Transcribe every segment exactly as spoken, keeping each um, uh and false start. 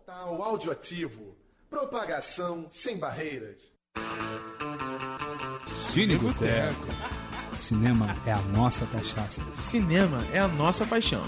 Portal Audioativo. Propagação sem barreiras. Cine Boteco. Cinema é a nossa cachaça. Cinema é a nossa paixão.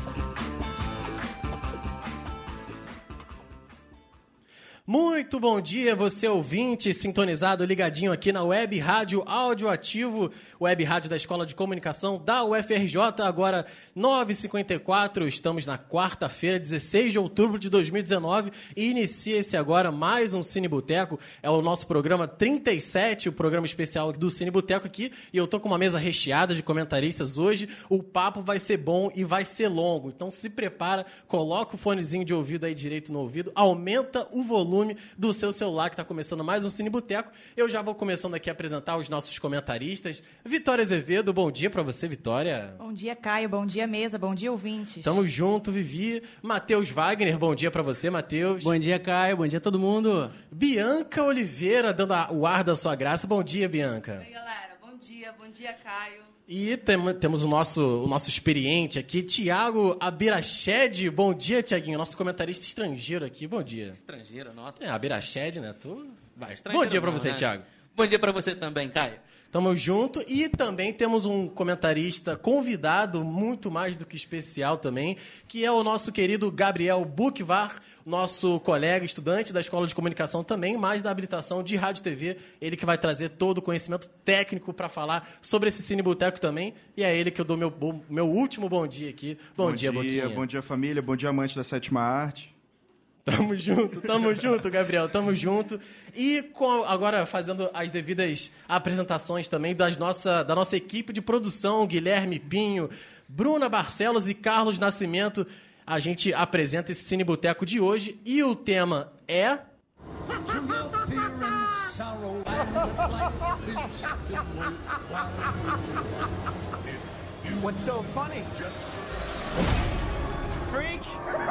Muito bom dia, você ouvinte, sintonizado, ligadinho aqui na Web Rádio Audioativo, Web Rádio da Escola de Comunicação da U F R J, agora nove e cinquenta e quatro, estamos na quarta-feira, dezesseis de outubro de dois mil e dezenove, e inicia-se agora mais um Cine Boteco, é o nosso programa trinta e sete, o programa especial do Cine Boteco aqui, e eu tô com uma mesa recheada de comentaristas hoje, o papo vai ser bom e vai ser longo, então se prepara, coloca o fonezinho de ouvido aí direito no ouvido, aumenta o volume do seu celular, que está começando mais um Cine Boteco. Eu já vou começando aqui a apresentar os nossos comentaristas. Vitória Azevedo, bom dia para você, Vitória. Bom dia, Caio. Bom dia, mesa. Bom dia, ouvintes. Tamo junto, Vivi. Matheus Wagner, bom dia para você, Matheus. Bom dia, Caio. Bom dia a todo mundo. Bianca Oliveira, dando a, o ar da sua graça. Bom dia, Bianca. Oi, galera. Bom dia. Bom dia, Caio. E tem, temos o nosso, o nosso experiente aqui, Tiago Abirached. Bom dia, Tiaguinho, nosso comentarista estrangeiro aqui. Bom dia. Estrangeiro, nossa. É, Abirached, né? Tu... Vai, Bom dia pra não, você, né? Tiago. Bom dia pra você também, Caio. Tamo junto. E também temos um comentarista convidado, muito mais do que especial também, que é o nosso querido Gabriel Buchvar, nosso colega, estudante da Escola de Comunicação também, mais da habilitação de Rádio e T V. Ele que vai trazer todo o conhecimento técnico para falar sobre esse Cine Boteco também. E é ele que eu dou meu, meu último bom dia aqui. Bom, bom dia, Boquinha. Bom dia, família. Bom dia, amante da sétima arte. Tamo junto, tamo junto, Gabriel, tamo junto. E com, agora fazendo as devidas apresentações também das nossa, da nossa equipe de produção, Guilherme Pinho, Bruna Barcelos e Carlos Nascimento, a gente apresenta esse Cine Boteco de hoje e o tema é... What's so funny? Freak!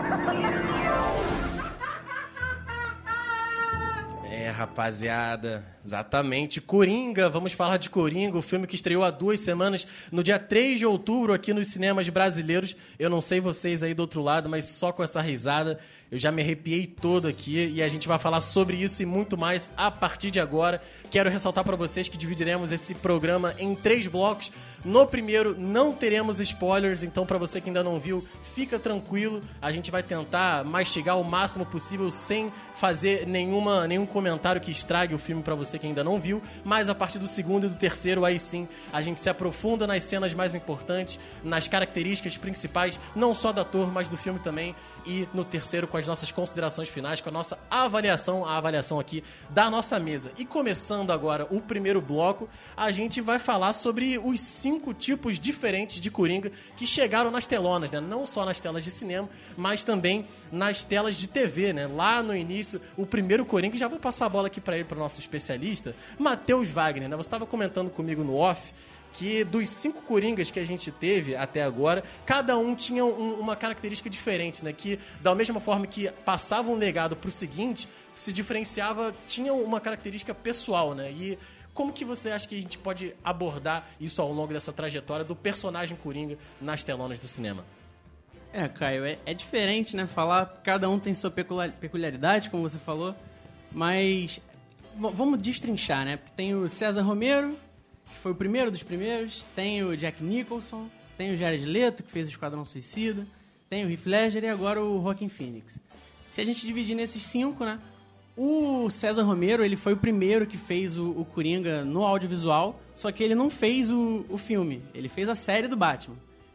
É, rapaziada, exatamente, Coringa, vamos falar de Coringa, o filme que estreou há duas semanas, no dia três de outubro, aqui nos cinemas brasileiros. Eu não sei vocês aí do outro lado, mas só com essa risada eu já me arrepiei todo aqui, e a gente vai falar sobre isso e muito mais a partir de agora. Quero ressaltar para vocês que dividiremos esse programa em três blocos. No primeiro, não teremos spoilers, então para você que ainda não viu, fica tranquilo, a gente vai tentar mastigar o máximo possível sem fazer nenhuma, nenhum comentário que estrague o filme para você que ainda não viu, mas a partir do segundo e do terceiro, aí sim, a gente se aprofunda nas cenas mais importantes, nas características principais, não só do ator, mas do filme também, e no terceiro com as nossas considerações finais, com a nossa avaliação, a avaliação aqui da nossa mesa. E começando agora o primeiro bloco, a gente vai falar sobre os cinco tipos diferentes de Coringa que chegaram nas telonas, né? Não só nas telas de cinema, mas também nas telas de T V, né? Lá no início, o primeiro Coringa, já vou passar a bola aqui para ele, para o nosso especialista, Matheus Wagner, né? Você estava comentando comigo no off que dos cinco Coringas que a gente teve até agora, cada um tinha um, uma característica diferente, né? Que, da mesma forma que passava um legado pro seguinte, se diferenciava, tinha uma característica pessoal, né? E como que você acha que a gente pode abordar isso ao longo dessa trajetória do personagem Coringa nas telonas do cinema? É, Caio, é, é diferente, né? Falar, cada um tem sua peculiaridade, como você falou, mas v- vamos destrinchar, né? Porque tem o César Romero, que foi o primeiro dos primeiros, tem o Jack Nicholson, tem o Jared Leto, que fez o Esquadrão Suicida, tem o Heath Ledger e agora o Joaquin Phoenix. Se a gente dividir nesses cinco, né? O César Romero, ele foi o primeiro que fez o, o Coringa no audiovisual, só que ele não fez o, o filme, ele fez a série do Batman.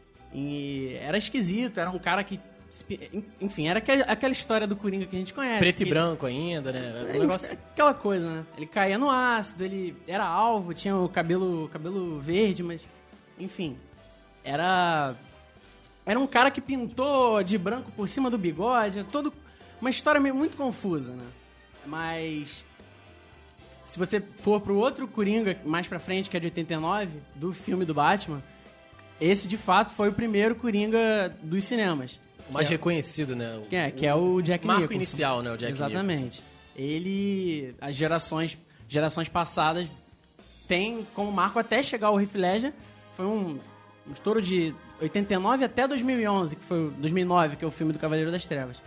E era esquisito, era um cara que... Enfim, era aquela história do Coringa que a gente conhece. Preto e que... branco ainda, né? O negócio... Aquela coisa, né? Ele caía no ácido, ele era alvo, tinha o cabelo, cabelo verde, mas... Enfim, era... Era um cara que pintou de branco por cima do bigode, todo... Uma história meio muito confusa, né? Mas... Se você for pro outro Coringa, mais pra frente, que é de oitenta e nove, do filme do Batman, esse, de fato, foi o primeiro Coringa dos cinemas. O mais é, reconhecido, né? Que é, que é o Jack marco Nicholson. inicial, né? O Jack Exatamente. Nicholson. Ele, as gerações, gerações passadas, tem como marco até chegar ao Heath Ledger. Foi um, um estouro de oitenta e nove até dois mil e onze, que foi dois mil e nove, que é o filme do Cavaleiro das Trevas.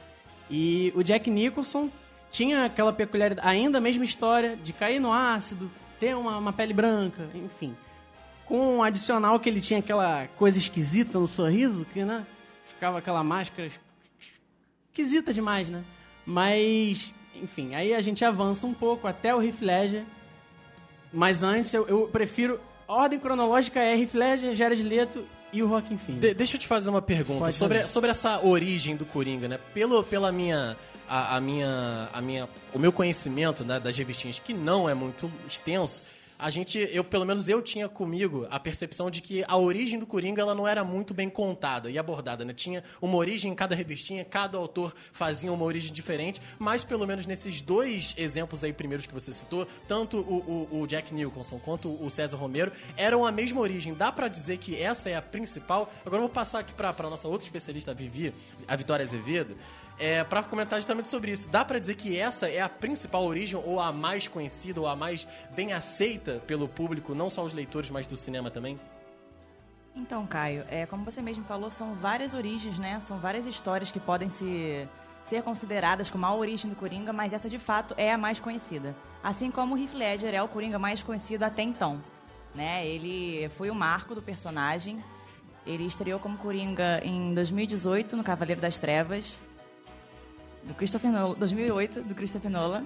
E o Jack Nicholson tinha aquela peculiaridade, ainda a mesma história, de cair no ácido, ter uma, uma pele branca, enfim. Com um adicional que ele tinha aquela coisa esquisita no sorriso, que, né, ficava aquela máscara esquisita demais, né? Mas, enfim, aí a gente avança um pouco até o Heath Ledger. Mas antes, eu, eu prefiro... A ordem cronológica é Heath Ledger, Jared Leto e o Joaquin Phoenix. De, deixa eu te fazer uma pergunta sobre, sobre essa origem do Coringa, né? Pelo, pela minha... A, a minha, a minha, o meu conhecimento, né, das revistinhas, que não é muito extenso, a gente, eu, pelo menos eu tinha comigo a percepção de que a origem do Coringa ela não era muito bem contada e abordada, né? Tinha uma origem em cada revistinha, cada autor fazia uma origem diferente, mas pelo menos nesses dois exemplos aí primeiros que você citou, tanto o, o, o Jack Nicholson quanto o César Romero eram a mesma origem. Dá pra dizer que essa é a principal? Agora eu vou passar aqui pra, pra nossa outra especialista, a Vivi, a Vitória Azevedo, É, para comentar justamente sobre isso. Dá pra dizer que essa é a principal origem, ou a mais conhecida, ou a mais bem aceita pelo público, não só os leitores, mas do cinema também? Então, Caio, é, como você mesmo falou, são várias origens, né? São várias histórias que podem se, ser consideradas como a origem do Coringa, mas essa, de fato, é a mais conhecida. Assim como o Heath Ledger é o Coringa mais conhecido até então, né? Ele foi o marco do personagem. Ele estreou como Coringa em dois mil e dezoito, no Cavaleiro das Trevas, do Christopher Nolan, dois mil e oito, do Christopher Nolan.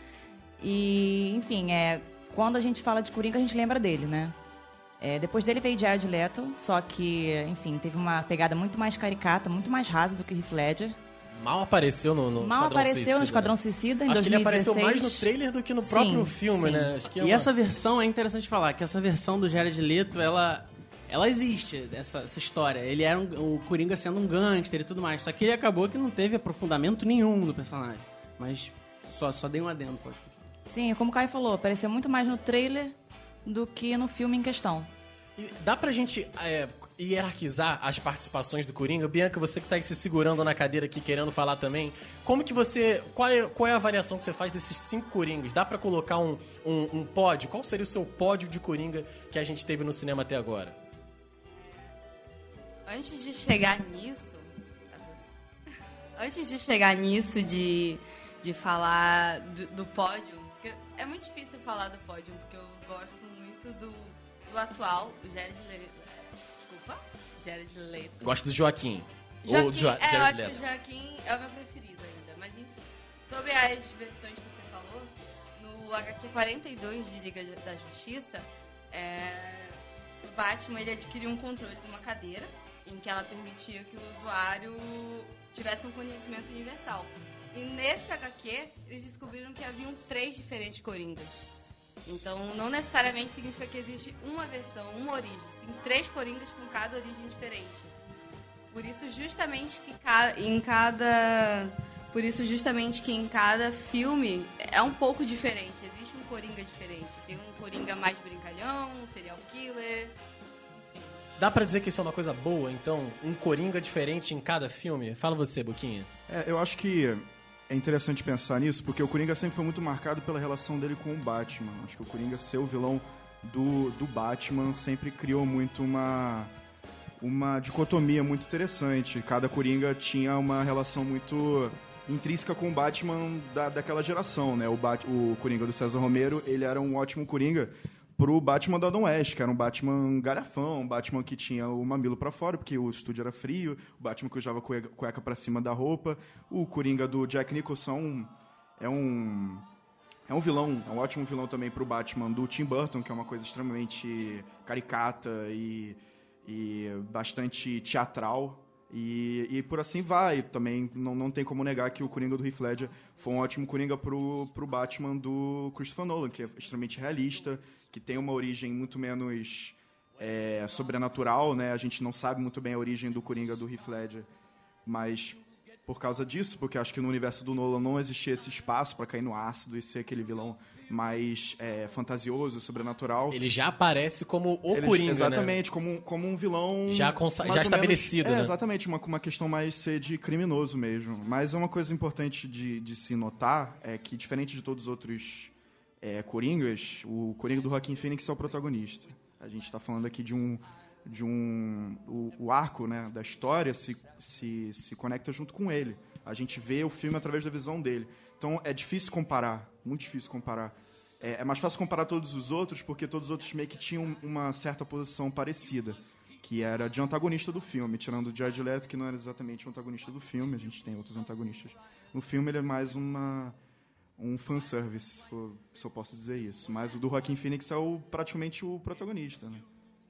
E, enfim, é, quando a gente fala de Coringa, a gente lembra dele, né? É, depois dele veio Jared Leto, só que, enfim, teve uma pegada muito mais caricata, muito mais rasa do que Heath Ledger. Mal apareceu no, no Mal Esquadrão apareceu Suicida, no Esquadrão né? Suicida, em Acho dois mil e dezesseis. que ele apareceu mais no trailer do que no próprio Sim, filme, sim. né? Acho que é E uma... essa versão é interessante falar, que essa versão do Jared Leto, ela, ela existe, essa, essa história. Ele era um, o Coringa sendo um gangster e tudo mais, só que ele acabou que não teve aprofundamento nenhum do personagem. Mas só, só dei um adendo, pode continuar. Sim, como o Caio falou, apareceu muito mais no trailer do que no filme em questão. E dá pra gente é, hierarquizar as participações do Coringa? Bianca, você que tá aí se segurando na cadeira aqui, querendo falar também, como que você... Qual é, qual é a avaliação que você faz desses cinco Coringas? Dá pra colocar um, um, um pódio? Qual seria o seu pódio de Coringa que a gente teve no cinema até agora? Antes de chegar nisso... Antes de chegar nisso, de, de falar do, do pódio... É muito difícil falar do pódio, porque eu gosto muito do... do atual, o Jared Leto. Desculpa? Jared Leto. Gosto do Joaquim. Joaquim Ou jo é, eu Jared acho Leto. que o Joaquim é o meu preferido ainda, mas enfim. Sobre as versões que você falou, no H Q quarenta e dois de Liga da Justiça, é, o Batman ele adquiriu um controle de uma cadeira, em que ela permitia que o usuário tivesse um conhecimento universal. E nesse H Q, eles descobriram que haviam três diferentes Coringas. Então, não necessariamente significa que existe uma versão, uma origem. Sim, três Coringas com cada origem diferente. Por isso, justamente que em cada... Por isso, justamente que em cada filme é um pouco diferente. Existe um Coringa diferente. Tem um Coringa mais brincalhão, um serial killer... Enfim. Dá pra dizer que isso é uma coisa boa, então? Um Coringa diferente em cada filme? Fala você, Boquinha. É, eu acho que é interessante pensar nisso, porque o Coringa sempre foi muito marcado pela relação dele com o Batman. Acho que o Coringa ser o vilão do, do Batman sempre criou muito uma, uma dicotomia muito interessante. Cada Coringa tinha uma relação muito intrínseca com o Batman da, daquela geração, né? O, Bat, o Coringa do César Romero, ele era um ótimo Coringa pro Batman do Adam West, que era um Batman garrafão, um Batman que tinha o mamilo pra fora, porque o estúdio era frio, o Batman que usava cueca, cueca pra cima da roupa. O Coringa do Jack Nicholson é um, é um vilão, é um ótimo vilão também pro Batman do Tim Burton, que é uma coisa extremamente caricata e, e bastante teatral. E, e por assim vai. Também não, não tem como negar que o Coringa do Heath Ledger foi um ótimo Coringa pro, pro Batman do Christopher Nolan, que é extremamente realista, que tem uma origem muito menos é, sobrenatural, né? A gente não sabe muito bem a origem do Coringa do Heath Ledger, mas por causa disso, porque acho que no universo do Nolan não existia esse espaço para cair no ácido e ser aquele vilão mais é, fantasioso, sobrenatural. Ele já aparece como o Ele, Coringa, exatamente, né? como, como um vilão... Já, consa- mais já ou estabelecido, menos, né? É, exatamente, uma, uma questão mais ser de criminoso mesmo. Mas uma coisa importante de, de se notar é que, diferente de todos os outros é, Coringas, o Coringa do Joaquin Phoenix é o protagonista. A gente está falando aqui de um, de um o, o arco, né, da história se, se, se conecta junto com ele. A gente vê o filme através da visão dele. Então é difícil comparar, muito difícil comparar. É, é mais fácil comparar todos os outros, porque todos os outros meio que tinham uma certa posição parecida, que era de antagonista do filme, tirando o Jared Leto, que não era exatamente o antagonista do filme, a gente tem outros antagonistas. No filme ele é mais uma, um fanservice, se, for, se eu posso dizer isso. Mas o do Joaquin Phoenix é o, praticamente o protagonista, né?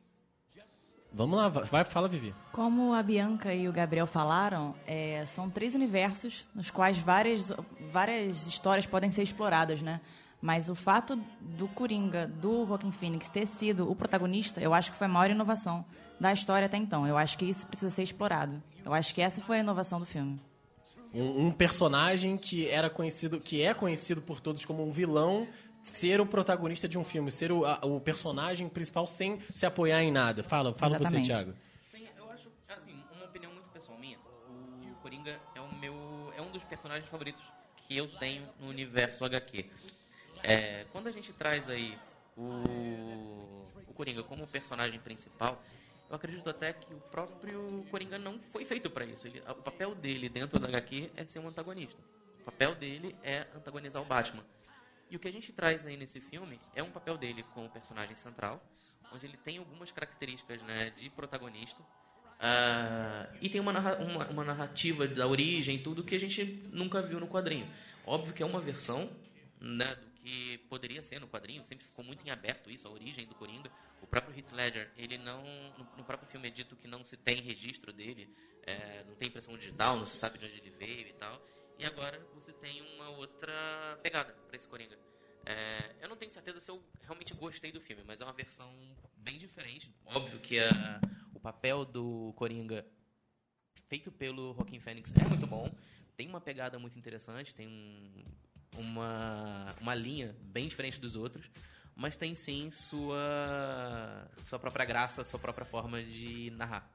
Vamos lá, vai, fala, Vivi. Como a Bianca e o Gabriel falaram, é, são três universos nos quais várias, várias histórias podem ser exploradas, né? Mas o fato do Coringa, do Joaquin Phoenix, ter sido o protagonista, eu acho que foi a maior inovação da história até então. Eu acho que isso precisa ser explorado. Eu acho que essa foi a inovação do filme. Um, um personagem que era conhecido, que é conhecido por todos como um vilão, ser o protagonista de um filme, ser o, a, o personagem principal sem se apoiar em nada. Fala, fala você, Thiago. Sim, eu acho, assim, uma opinião muito pessoal minha, o Coringa é o meu, é um dos personagens favoritos que eu tenho no universo H Q. É, quando a gente traz aí o, o Coringa como personagem principal, eu acredito até que o próprio Coringa não foi feito para isso. Ele, o papel dele dentro da H Q é ser um antagonista. O papel dele é antagonizar o Batman. E o que a gente traz aí nesse filme é um papel dele como personagem central, onde ele tem algumas características, né, de protagonista, uh, e tem uma, narra- uma, uma narrativa da origem, tudo que a gente nunca viu no quadrinho. Óbvio que é uma versão, né, do que poderia ser no quadrinho, sempre ficou muito em aberto isso, a origem do Coringa. O próprio Heath Ledger, ele não, no, no próprio filme é dito que não se tem registro dele, é, não tem impressão digital, não se sabe de onde ele veio e tal. E agora você tem uma outra pegada para esse Coringa. É, eu não tenho certeza se eu realmente gostei do filme, mas é uma versão bem diferente. Óbvio que a, o papel do Coringa feito pelo Joaquin Phoenix é muito bom. Tem uma pegada muito interessante, tem um, uma, uma linha bem diferente dos outros, mas tem sim sua, sua própria graça, sua própria forma de narrar.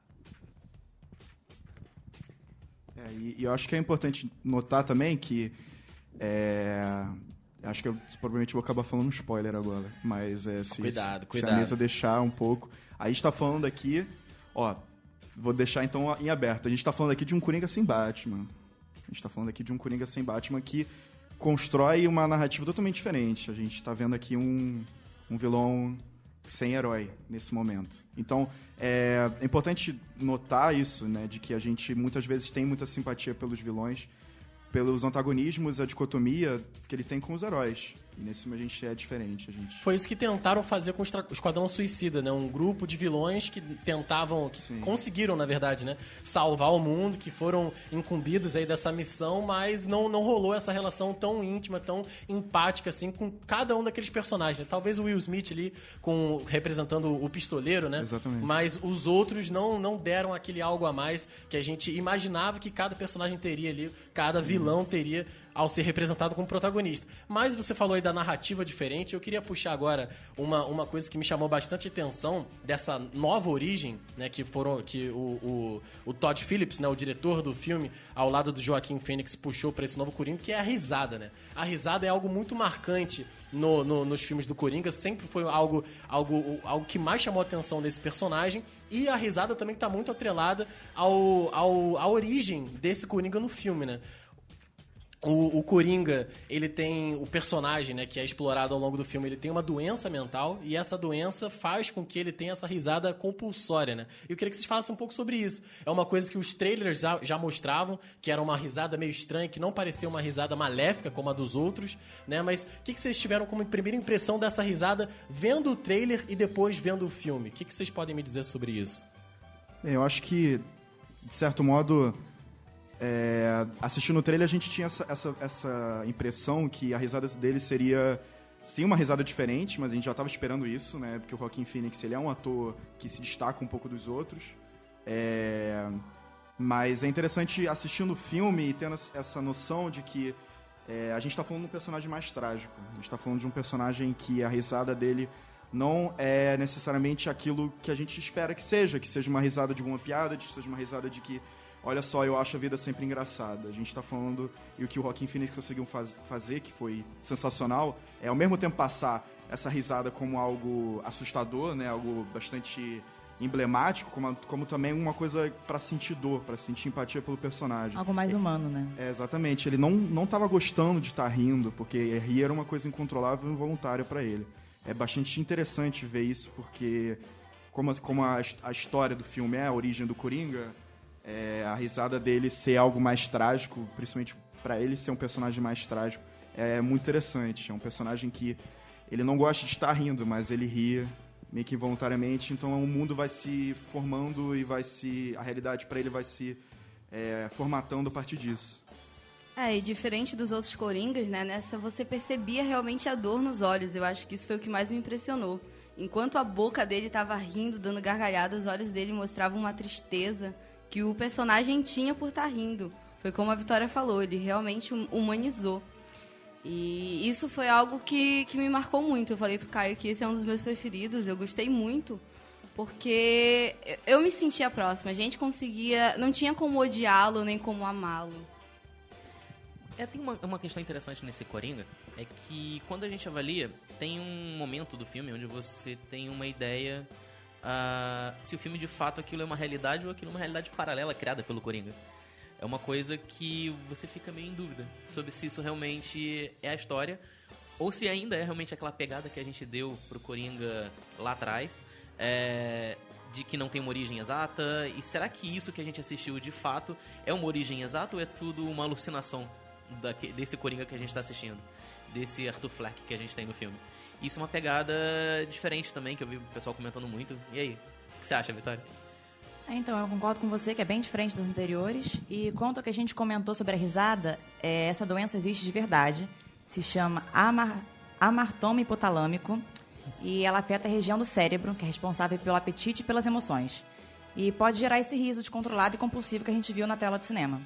É, e, e eu acho que é importante notar também que é, acho que eu provavelmente vou acabar falando um spoiler agora, mas é, se, cuidado, se, cuidado. se a mesa deixar um pouco. A gente tá falando aqui, ó, vou deixar então em aberto. A gente tá falando aqui de um Coringa sem Batman. A gente tá falando aqui de um Coringa sem Batman que constrói uma narrativa totalmente diferente. A gente tá vendo aqui um, um vilão sem herói nesse momento. Então, é, é importante notar isso, né, de que a gente muitas vezes tem muita simpatia pelos vilões, pelos antagonismos, a dicotomia que ele tem com os heróis. E nesse filme a gente é diferente. A gente... Foi isso que tentaram fazer com o Estra- Esquadrão Suicida, né? Um grupo de vilões que tentavam, que Sim. conseguiram, na verdade, né? Salvar o mundo, que foram incumbidos aí dessa missão, mas não, não rolou essa relação tão íntima, tão empática, assim, com cada um daqueles personagens, né? Talvez o Will Smith ali, com, representando o pistoleiro, né? Exatamente. Mas os outros não, não deram aquele algo a mais que a gente imaginava que cada personagem teria ali, cada vilão teria ao ser representado como protagonista. Mas você falou aí da narrativa diferente, eu queria puxar agora uma, uma coisa que me chamou bastante atenção dessa nova origem, né, que foram que o, o, o Todd Phillips, né, o diretor do filme, ao lado do Joaquin Phoenix, puxou para esse novo Coringa, que é a risada, né? A risada é algo muito marcante no, no, nos filmes do Coringa, sempre foi algo, algo, algo que mais chamou a atenção desse personagem, e a risada também está muito atrelada ao, ao, à origem desse Coringa no filme, né? O, o Coringa, ele tem o personagem, né, que é explorado ao longo do filme, ele tem uma doença mental e essa doença faz com que ele tenha essa risada compulsória, né? E eu queria que vocês falassem um pouco sobre isso. É uma coisa que os trailers já, já mostravam, que era uma risada meio estranha, que não parecia uma risada maléfica como a dos outros, né? Mas o que, que vocês tiveram como primeira impressão dessa risada vendo o trailer e depois vendo o filme? O que, que vocês podem me dizer sobre isso? Bem, eu acho que, de certo modo... É, assistindo o trailer a gente tinha essa, essa, essa impressão que a risada dele seria sim uma risada diferente, mas a gente já estava esperando isso, né? Porque o Joaquin Phoenix ele é um ator que se destaca um pouco dos outros. É, mas é interessante assistindo o filme e tendo essa noção de que é, a gente está falando de um personagem mais trágico. A gente está falando de um personagem que a risada dele não é necessariamente aquilo que a gente espera que seja, que seja uma risada de alguma piada, que seja uma risada de que olha só, eu acho a vida sempre engraçada. A gente está falando, e o que o Joaquin Phoenix conseguiu faz, fazer, que foi sensacional, é ao mesmo tempo passar essa risada como algo assustador, né, algo bastante emblemático, como, como também uma coisa para sentir dor, para sentir empatia pelo personagem. Algo mais humano, né? É, exatamente. Ele não, não tava gostando de estar rindo, porque rir era uma coisa incontrolável e involuntária para ele. É bastante interessante ver isso, porque como, como a, a história do filme é a origem do Coringa, é, a risada dele ser algo mais trágico, principalmente para ele ser um personagem mais trágico, é muito interessante. É um personagem que ele não gosta de estar rindo, mas ele ri meio que involuntariamente, então o mundo vai se formando e vai se... a realidade para ele vai se é, formatando a partir disso. É, e diferente dos outros Coringas, né, nessa você percebia realmente a dor nos olhos. Eu acho que isso foi o que mais me impressionou. Enquanto a boca dele estava rindo, dando gargalhada, os olhos dele mostravam uma tristeza que o personagem tinha por estar rindo. Foi como a Vitória falou, ele realmente humanizou. E isso foi algo que, que me marcou muito. Eu falei pro Caio que esse é um dos meus preferidos, eu gostei muito, porque eu me sentia próxima. A gente conseguia... não tinha como odiá-lo, nem como amá-lo. É, tem uma, uma questão interessante nesse Coringa, é que quando a gente avalia, tem um momento do filme onde você tem uma ideia uh, se o filme de fato aquilo é uma realidade ou aquilo é uma realidade paralela criada pelo Coringa. É uma coisa que você fica meio em dúvida sobre se isso realmente é a história ou se ainda é realmente aquela pegada que a gente deu pro Coringa lá atrás, é, de que não tem uma origem exata. E será que isso que a gente assistiu de fato é uma origem exata ou é tudo uma alucinação daqui, desse Coringa que a gente está assistindo, desse Arthur Fleck que a gente tem no filme? Isso é uma pegada diferente também, que eu vi o pessoal comentando muito. E aí, o que você acha, Vitória? É, então, eu concordo com você que é bem diferente dos anteriores. E quanto ao que a gente comentou sobre a risada, é, essa doença existe de verdade. Se chama amar, amartoma hipotalâmico e ela afeta a região do cérebro, que é responsável pelo apetite e pelas emoções. E pode gerar esse riso descontrolado e compulsivo que a gente viu na tela do cinema.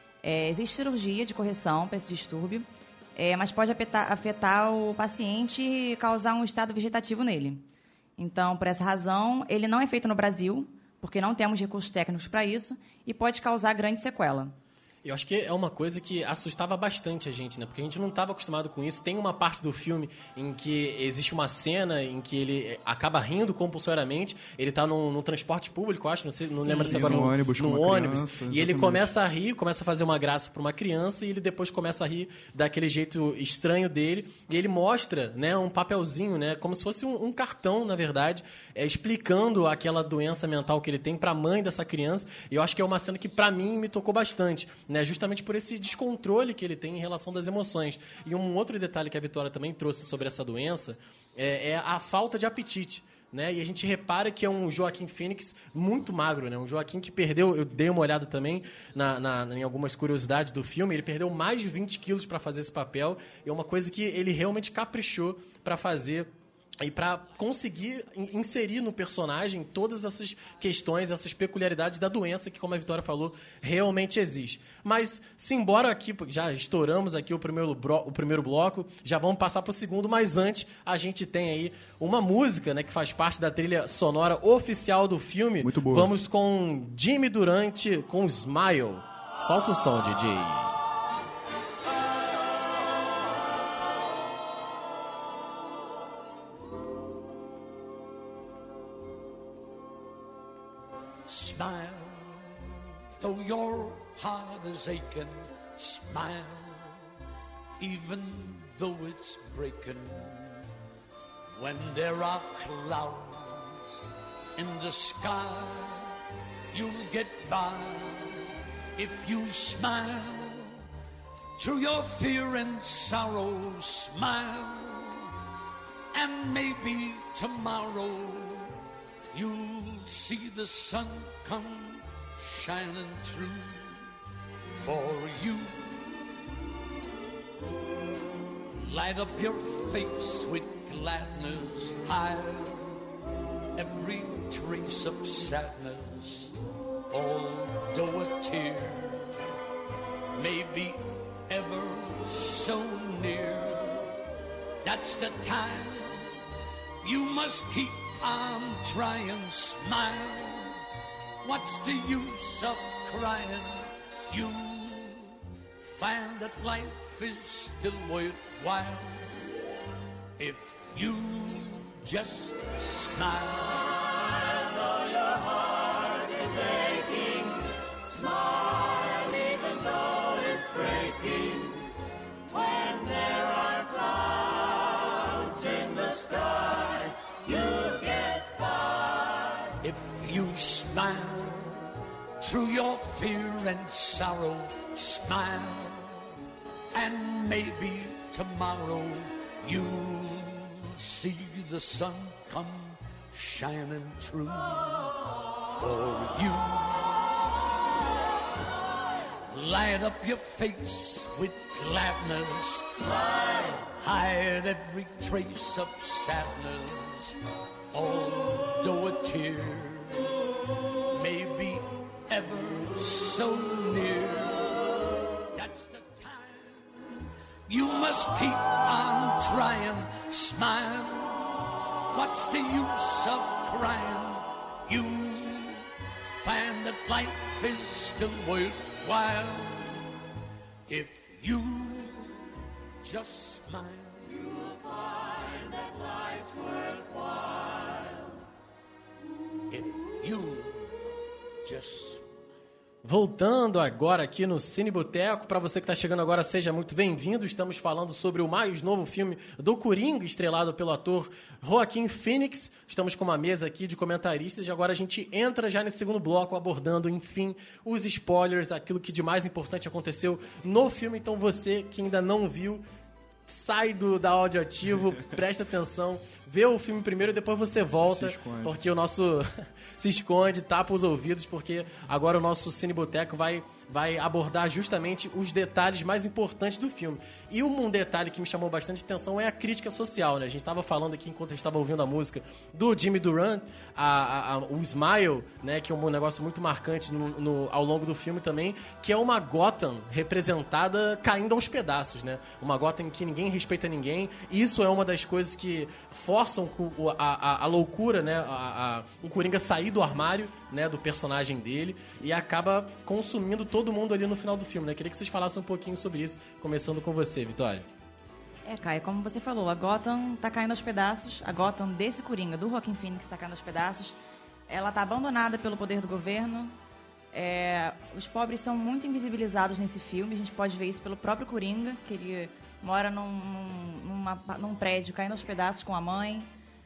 É, existe cirurgia de correção para esse distúrbio, é, mas pode afetar, afetar o paciente e causar um estado vegetativo nele. Então, por essa razão, ele não é feito no Brasil, porque não temos recursos técnicos para isso, e pode causar grande sequela. Eu acho que é uma coisa que assustava bastante a gente, né? Porque a gente não estava acostumado com isso. Tem uma parte do filme em que existe uma cena em que ele acaba rindo compulsoriamente. Ele está no, no transporte público, acho, não sei, não lembro se agora no ônibus, no ônibus. Criança, e ele começa a rir, começa a fazer uma graça para uma criança e ele depois começa a rir daquele jeito estranho dele. E ele mostra, né, um papelzinho, né, como se fosse um, um cartão, na verdade, é, explicando aquela doença mental que ele tem para a mãe dessa criança. E eu acho que é uma cena que para mim me tocou bastante, né? Justamente por esse descontrole que ele tem em relação das emoções. E um outro detalhe que a Vitória também trouxe sobre essa doença é, é a falta de apetite, né? E a gente repara que é um Joaquim Phoenix muito magro, né? Um Joaquim que perdeu, eu dei uma olhada também na, na, em algumas curiosidades do filme, ele perdeu mais de vinte quilos para fazer esse papel, e é uma coisa que ele realmente caprichou para fazer e para conseguir inserir no personagem todas essas questões, essas peculiaridades da doença que, como a Vitória falou, realmente existe. Mas, se embora aqui, já estouramos aqui o primeiro, o primeiro bloco, já vamos passar para o segundo, mas antes a gente tem aí uma música, né, que faz parte da trilha sonora oficial do filme. Muito boa. Vamos com Jimmy Durante com Smile. Solta o som, D J. Smile, though your heart is aching. Smile, even though it's breaking. When there are clouds in the sky, you'll get by if you smile. Through your fear and sorrow, smile, and maybe tomorrow you'll see the sun come shining through for you. Light up your face with gladness, hide every trace of sadness. Although a tear may be ever so near, that's the time you must keep I'm trying, smile. What's the use of crying? You find that life is still worthwhile if you just smile. though your heart is aching, smile even though it's breaking. When there are clouds in the sky, you'll get by. If you smile through your fear and sorrow, smile, and maybe tomorrow you'll see the sun come shining through for you. Light up your face with gladness, smile, hide every trace of sadness, although a tear may be ever so near. That's the time you must keep on trying. Smile, what's the use of crying? You find that life is still worthwhile if you just smile. You'll find that life's worthwhile if you just. Voltando agora aqui no Cine Boteco, para você que está chegando agora, seja muito bem-vindo. Estamos falando sobre o mais novo filme do Coringa, estrelado pelo ator Joaquin Phoenix. Estamos com uma mesa aqui de comentaristas e agora a gente entra já nesse segundo bloco, abordando, enfim, os spoilers, aquilo que de mais importante aconteceu no filme. Então você que ainda não viu, sai do, da audioativo, presta atenção, vê o filme primeiro e depois você volta, porque o nosso se esconde, tapa os ouvidos, porque agora o nosso Cine Boteco vai, vai abordar justamente os detalhes mais importantes do filme. E um detalhe que me chamou bastante atenção é a crítica social, né? A gente estava falando aqui, enquanto a gente estava ouvindo a música do Jimmy Durant, a, a, a, o Smile, né? Que é um negócio muito marcante no, no, ao longo do filme também, que é uma Gotham representada caindo aos pedaços, né? Uma Gotham em que ninguém respeita ninguém. Isso é uma das coisas que forçam a, a, a loucura, né? A, a, o Coringa sair do armário, né? Do personagem dele e acaba consumindo todo mundo ali no final do filme, né? Queria que vocês falassem um pouquinho sobre isso, começando com você, Vitória. É, Caio, como você falou, a Gotham tá caindo aos pedaços, a Gotham desse Coringa, do Joaquin Phoenix, tá caindo aos pedaços. Ela tá abandonada pelo poder do governo. É, os pobres são muito invisibilizados nesse filme, a gente pode ver isso pelo próprio Coringa, que ele mora num, num, numa, num prédio caindo aos pedaços com a mãe.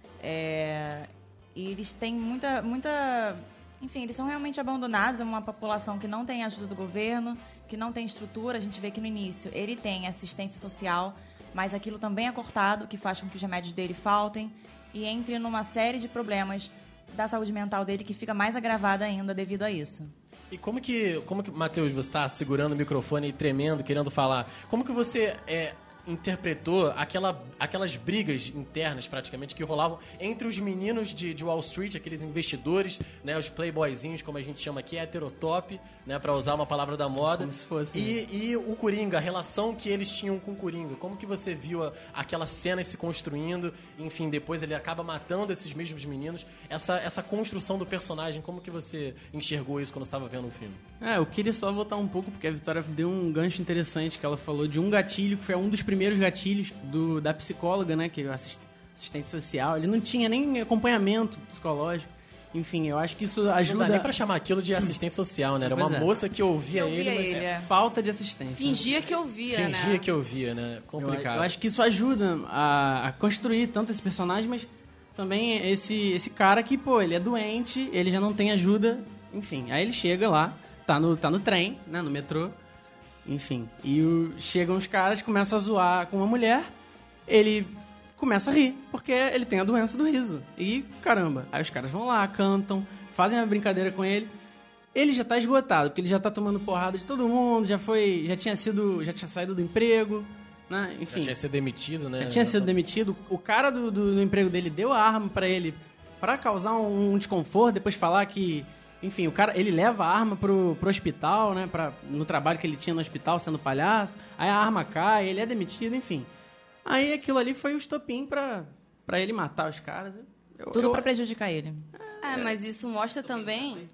É, e eles têm muita, muita... Enfim, eles são realmente abandonados, é uma população que não tem ajuda do governo, que não tem estrutura. A gente vê que no início ele tem assistência social, mas aquilo também é cortado, que faz com que os remédios dele faltem e entre numa série de problemas da saúde mental dele que fica mais agravada ainda devido a isso. E como que, como que Matheus, você está segurando o microfone e tremendo, querendo falar, como que você é, interpretou aquela, aquelas brigas internas, praticamente, que rolavam entre os meninos de, de Wall Street, aqueles investidores, né, os playboyzinhos, como a gente chama aqui, heterotop, né, para usar uma palavra da moda. Como se fosse. E, e o Coringa, a relação que eles tinham com o Coringa. Como que você viu a, aquela cena se construindo? Enfim, depois ele acaba matando esses mesmos meninos. Essa, essa construção do personagem, como que você enxergou isso quando estava vendo o filme? É, eu queria só voltar um pouco, porque a Vitória deu um gancho interessante, que ela falou de um gatilho, que foi um dos primeiros gatilhos do, da psicóloga, né, que é o assistente social. Ele não tinha nem acompanhamento psicológico. Enfim, eu acho que isso ajuda... Não dá nem pra chamar aquilo de assistente social, né? Era Pois uma é. moça que ouvia, ouvia ele, mas ele, é. Falta de assistência. Fingia que ouvia, né? fingia que ouvia, né? Eu, Complicado. eu acho que isso ajuda a, a construir tanto esse personagem, mas também esse, esse cara que, pô, ele é doente, ele já não tem ajuda, enfim. Aí ele chega lá, tá no, tá no trem, né, no metrô, enfim. E o, chegam os caras, começam a zoar com uma mulher, ele começa a rir, porque ele tem a doença do riso. E, caramba, aí os caras vão lá, cantam, fazem uma brincadeira com ele. Ele já tá esgotado, porque ele já tá tomando porrada de todo mundo, já foi, já tinha sido, já tinha saído do emprego, né? Enfim. Já tinha sido demitido, né? Já tinha sido demitido. O cara do, do, do emprego dele deu a arma pra ele pra causar um, um desconforto, depois falar que... Enfim, o cara, ele leva a arma pro, pro hospital, né? Pra, no trabalho que ele tinha no hospital, sendo palhaço. Aí a arma cai, ele é demitido, enfim. Aí aquilo ali foi o estopim pra, pra ele matar os caras. Eu, Tudo eu, pra prejudicar ele. É, mas isso mostra também...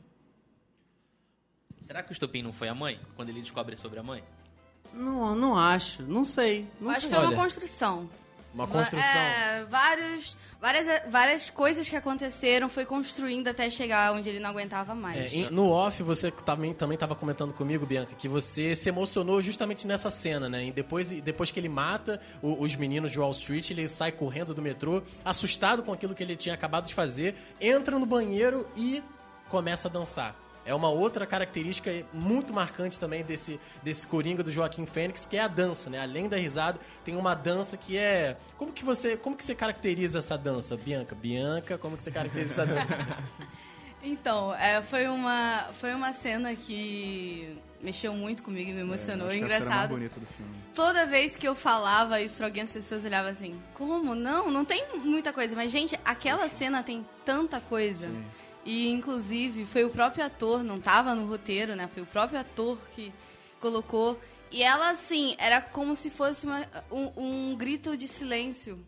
Será que o estopim não foi a mãe? Quando ele descobre sobre a mãe? Não, não acho. Não sei. Não Acho sei. que foi Olha. uma construção. Uma construção. É, vários, várias, várias coisas que aconteceram, foi construindo até chegar onde ele não aguentava mais. É, em- no off, você também também estava comentando comigo, Bianca, que você se emocionou justamente nessa cena, né? E depois, depois que ele mata o- os meninos de Wall Street, ele sai correndo do metrô, assustado com aquilo que ele tinha acabado de fazer, entra no banheiro e começa a dançar. É uma outra característica muito marcante também desse, desse Coringa do Joaquim Fênix, que é a dança, né? Além da risada, tem uma dança que é... Como que você, como que você caracteriza essa dança, Bianca? Bianca, como que você caracteriza essa dança? Então, é, foi, uma, foi uma cena que mexeu muito comigo e me emocionou. É, acho que é a cena mais Engraçado. bonita do filme. Toda vez que eu falava isso pra alguém, as pessoas olhavam assim, como? Não, não tem muita coisa. Mas, gente, aquela cena tem tanta coisa. Sim. E, inclusive, foi o próprio ator, não tava no roteiro, né? Foi o próprio ator que colocou. E ela, assim, era como se fosse uma- um, um grito de silêncio.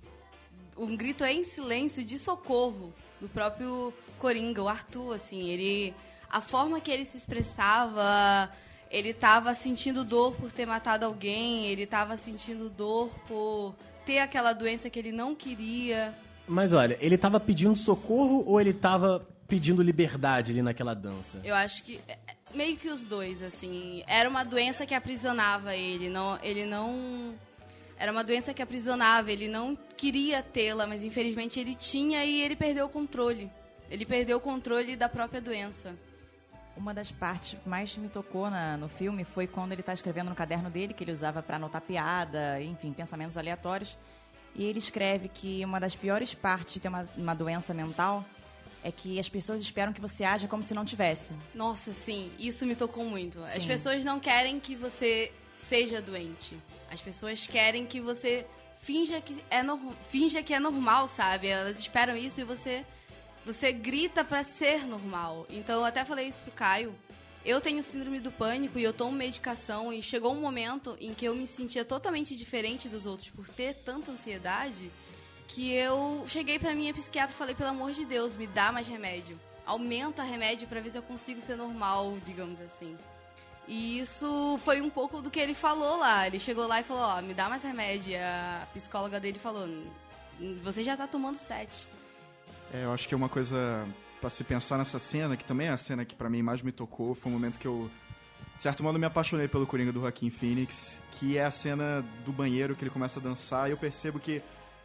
Um grito em silêncio de socorro do próprio Coringa, o Arthur, assim. Ele, a forma que ele se expressava, ele tava sentindo dor por ter matado alguém, ele tava sentindo dor por ter aquela doença que ele não queria. Mas olha, ele tava pedindo socorro ou ele tava pedindo liberdade ali naquela dança? Eu acho que é, é, meio que os dois, assim. Era uma doença que aprisionava ele. Não, ele não. Era uma doença que aprisionava. Ele não queria tê-la, mas infelizmente ele tinha e ele perdeu o controle. Ele perdeu o controle da própria doença. Uma das partes que mais me tocou na- no filme foi quando ele está escrevendo no caderno dele, que ele usava para anotar piada, enfim, pensamentos aleatórios. E ele escreve que uma das piores partes de ter uma, uma doença mental é que as pessoas esperam que você haja como se não tivesse. Nossa, sim, isso me tocou muito. As Sim. pessoas não querem que você seja doente. As pessoas querem que você finja que é, no, finja que é normal, sabe? Elas esperam isso e você, você grita pra ser normal. Então, eu até falei isso pro Caio. Eu tenho síndrome do pânico e eu tomo medicação e chegou um momento em que eu me sentia totalmente diferente dos outros por ter tanta ansiedade que eu cheguei pra minha psiquiatra e falei, pelo amor de Deus, me dá mais remédio. Aumenta remédio pra ver se eu consigo ser normal, digamos assim. E isso foi um pouco do que ele falou lá. Ele chegou lá e falou, ó, me dá mais remédio. E a psicóloga dele falou, você já tá tomando sete. É, eu acho que é uma coisa pra se pensar nessa cena, que também é a cena que pra mim mais me tocou, foi um momento que eu, de certo modo, me apaixonei pelo Coringa do Joaquim Phoenix, que é a cena do banheiro que ele começa a dançar, e eu percebo que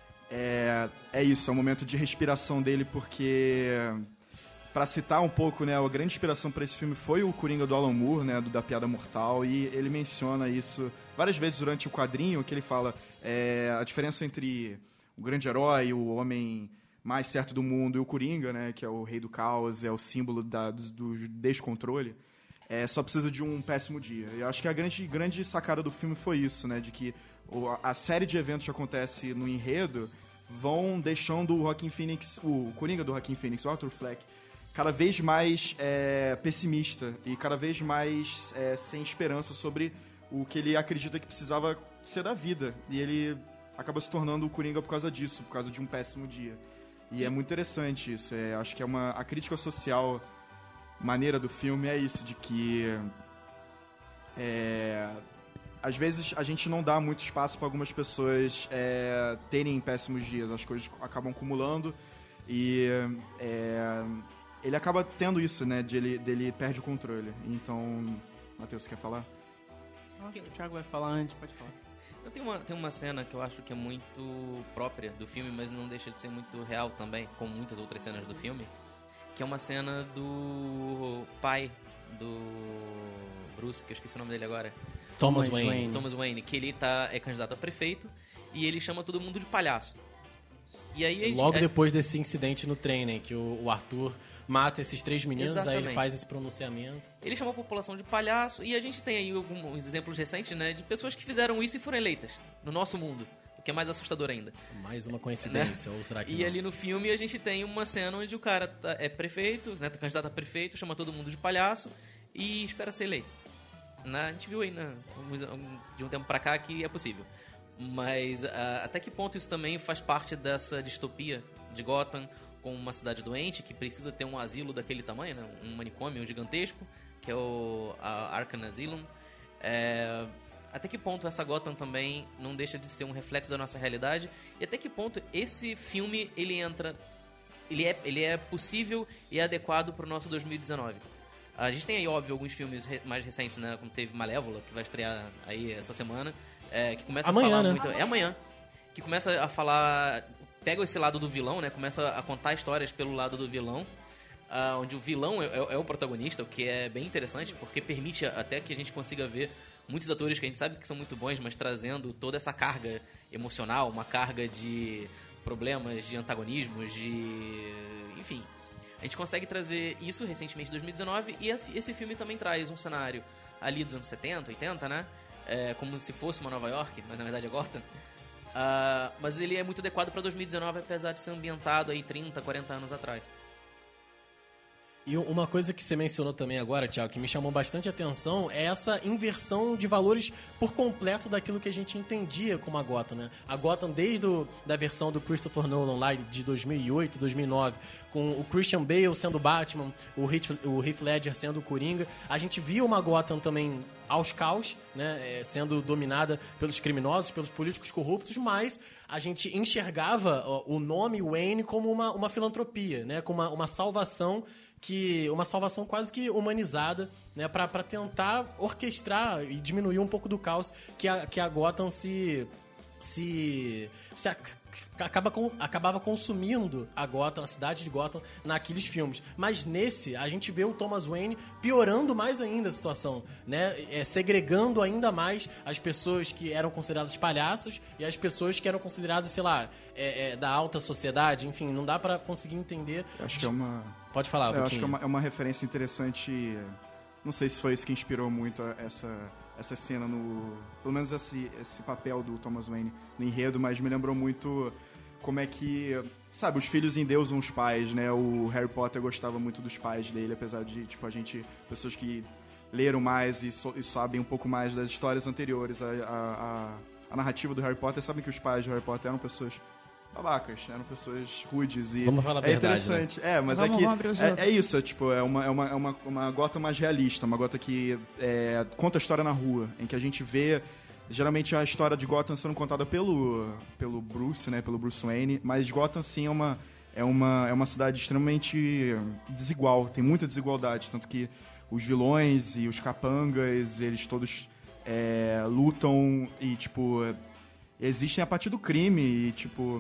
é, é isso, é um momento de respiração dele, porque, pra citar um pouco, né, a grande inspiração pra esse filme foi o Coringa do Alan Moore, né, do Da Piada Mortal, e ele menciona isso várias vezes durante o quadrinho, que ele fala é, a diferença entre o grande herói, o homem mais certo do mundo, e o Coringa, né, que é o rei do caos, é o símbolo da, do, do descontrole, é, só precisa de um péssimo dia. E eu acho que a grande, grande sacada do filme foi isso, né, de que o, a série de eventos que acontece no enredo vão deixando o Joaquin Phoenix, o Coringa do Joaquin Phoenix, o Arthur Fleck, cada vez mais é, pessimista e cada vez mais é, sem esperança sobre o que ele acredita que precisava ser da vida. E ele acaba se tornando o Coringa por causa disso, por causa de um péssimo dia. E é muito interessante isso. É, acho que é uma a crítica social maneira do filme é isso, de que é, às vezes a gente não dá muito espaço para algumas pessoas é, terem péssimos dias. As coisas acabam acumulando e é, ele acaba tendo isso, né? De ele, dele perde o controle. Então, Matheus, você quer falar? Nossa, o Thiago vai falar antes, pode falar. Eu tenho uma, tem uma cena que eu acho que é muito própria do filme, mas não deixa de ser muito real também, como muitas outras cenas do filme, que é uma cena do pai do Bruce, que eu esqueci o nome dele agora. Thomas Wayne. Thomas Wayne, que ele tá, é candidato a prefeito e ele chama todo mundo de palhaço. E aí, Logo é, depois desse incidente no trem, né, que o, o Arthur mata esses três meninos, Exatamente. aí ele faz esse pronunciamento. Ele chamou a população de palhaço e a gente tem aí alguns exemplos recentes, né, de pessoas que fizeram isso e foram eleitas no nosso mundo, o que é mais assustador ainda. Mais uma coincidência, ou será que E não? ali no filme a gente tem uma cena onde o cara tá- é prefeito, né, tá candidato a prefeito, chama todo mundo de palhaço e espera ser eleito. Né? A gente viu aí na, de um tempo pra cá que é possível. Mas uh, até que ponto isso também faz parte dessa distopia de Gotham com uma cidade doente que precisa ter um asilo daquele tamanho, né? Um manicômio gigantesco, que é o a Arkham Asylum. É, até que ponto essa Gotham também não deixa de ser um reflexo da nossa realidade e até que ponto esse filme ele entra, ele é, ele é possível e adequado para o nosso dois mil e dezenove. A gente tem aí, óbvio, alguns filmes re- mais recentes, né? Como teve Malévola, que vai estrear aí essa semana, é, que começa Amanhã, a falar né? muito... É amanhã. Que começa a falar... Pega esse lado do vilão, né? Começa a contar histórias pelo lado do vilão, uh, onde o vilão é, é, é o protagonista, o que é bem interessante, porque permite até que a gente consiga ver muitos atores que a gente sabe que são muito bons, mas trazendo toda essa carga emocional, uma carga de problemas, de antagonismos, de... Enfim... A gente consegue trazer isso recentemente em dois mil e dezenove e esse, esse filme também traz um cenário ali dos anos setenta, oitenta, né? É, como se fosse uma Nova York, mas na verdade é Gotham. Uh, mas ele é muito adequado para dois mil e dezenove, apesar de ser ambientado aí trinta, quarenta anos atrás. E uma coisa que você mencionou também agora, Thiago, que me chamou bastante atenção, é essa inversão de valores por completo daquilo que a gente entendia como a Gotham, né? A Gotham, desde o, da versão do Christopher Nolan lá de dois mil e oito, dois mil e nove, com o Christian Bale sendo Batman, o Heath, o Heath Ledger sendo o Coringa, a gente via uma Gotham também aos caos, né, sendo dominada pelos criminosos, pelos políticos corruptos, mas a gente enxergava ó, o nome Wayne como uma, uma filantropia, né, como uma, uma salvação que uma salvação quase que humanizada, né, para tentar orquestrar e diminuir um pouco do caos que a, que a Gotham se se, se a, acaba com, acabava consumindo a Gotham, a cidade de Gotham, naqueles filmes. Mas nesse, a gente vê o Thomas Wayne piorando mais ainda a situação, né? É, segregando ainda mais as pessoas que eram consideradas palhaços e as pessoas que eram consideradas, sei lá, é, é, da alta sociedade. Enfim, não dá pra conseguir entender. Eu acho que é uma... Pode falar, Eu acho que é uma, é uma referência interessante. Não sei se foi isso que inspirou muito essa... essa cena no... Pelo menos esse, esse papel do Thomas Wayne no enredo, mas me lembrou muito como é que... Sabe, os filhos endeusam os pais, né? O Harry Potter gostava muito dos pais dele, apesar de, tipo, a gente... Pessoas que leram mais e, so, e sabem um pouco mais das histórias anteriores a, a, a, a narrativa do Harry Potter, sabem que os pais do Harry Potter eram pessoas... babacas, eram pessoas rudes e vamos falar a é verdade, interessante. Né? É, mas vamos, é que vamos é, é isso, é tipo, é uma, é uma, é uma, uma gota mais realista, uma gota que é, conta a história na rua, em que a gente vê geralmente a história de Gotham sendo contada pelo, pelo Bruce, né, pelo Bruce Wayne, mas Gotham sim é uma, é uma, é uma cidade extremamente desigual, tem muita desigualdade, tanto que os vilões e os capangas, eles todos é, lutam e, tipo, existem a partir do crime e, tipo,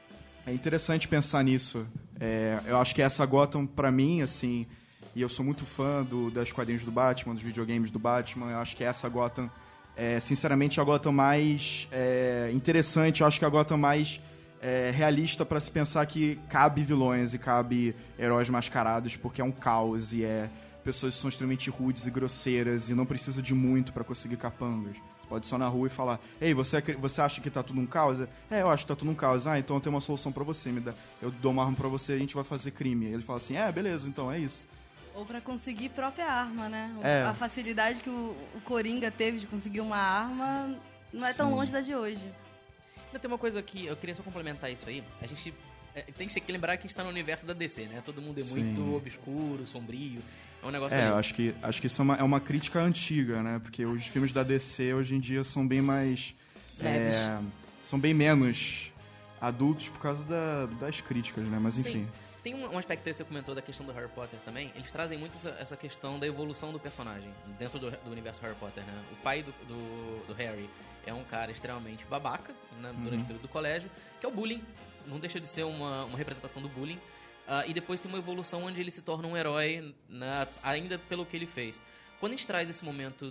é interessante pensar nisso. É, eu acho que essa Gotham, pra mim, assim, e eu sou muito fã do, das quadrinhos do Batman, dos videogames do Batman, eu acho que essa Gotham é, sinceramente, a Gotham mais é, interessante, eu acho que a Gotham mais é, realista pra se pensar que cabe vilões e cabe heróis mascarados, porque é um caos e é pessoas que são extremamente rudes e grosseiras e não precisa de muito pra conseguir capangas. Você pode ir só na rua e falar: ei, você, você acha que tá tudo um caos? É, eu acho que tá tudo um caos. Ah, então eu tenho uma solução pra você. Me dá, eu dou uma arma pra você e a gente vai fazer crime. Ele fala assim: é, beleza, então é isso. Ou pra conseguir própria arma, né? É. A facilidade que o, o Coringa teve de conseguir uma arma não é tão Sim. longe da de hoje. Ainda tem uma coisa que eu queria só complementar isso aí. A gente é, tem que lembrar que a gente tá no universo da D C, né? Todo mundo é Sim. muito obscuro, sombrio. É um negócio É, ali. eu acho que, acho que isso é uma, é uma crítica antiga, né? Porque os filmes da D C hoje em dia são bem mais... Leves. É, são bem menos adultos por causa da, das críticas, né? Mas enfim. Sim. Tem um, um aspecto que você comentou da questão do Harry Potter também. Eles trazem muito essa, essa questão da evolução do personagem dentro do, do universo Harry Potter, né? O pai do, do, do Harry é um cara extremamente babaca, né? Durante Uhum. o período do colégio, que é o bullying. Não deixa de ser uma, uma representação do bullying. Uh, e depois tem uma evolução onde ele se torna um herói, né? Ainda pelo que ele fez. Quando a gente traz esse momento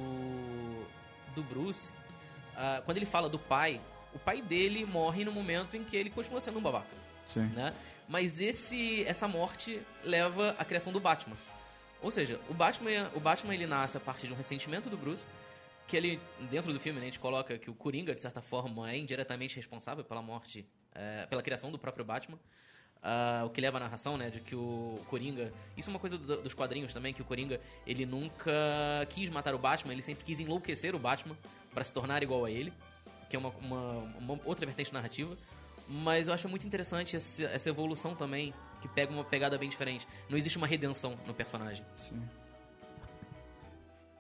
do, do Bruce, uh, quando ele fala do pai, o pai dele morre no momento em que ele continua sendo um babaca. Sim. Né? Mas esse, essa morte leva à criação do Batman. Ou seja, o Batman, o Batman ele nasce a partir de um ressentimento do Bruce, que ele, dentro do filme, né, a gente coloca que o Coringa, de certa forma, é indiretamente responsável pela morte, é, pela criação do próprio Batman. Uh, o que leva à narração, né, de que o Coringa... Isso é uma coisa do, dos quadrinhos também, que o Coringa, ele nunca quis matar o Batman, ele sempre quis enlouquecer o Batman para se tornar igual a ele, que é uma, uma, uma outra vertente narrativa. Mas eu acho muito interessante essa, essa evolução também, que pega uma pegada bem diferente. Não existe uma redenção no personagem. Sim.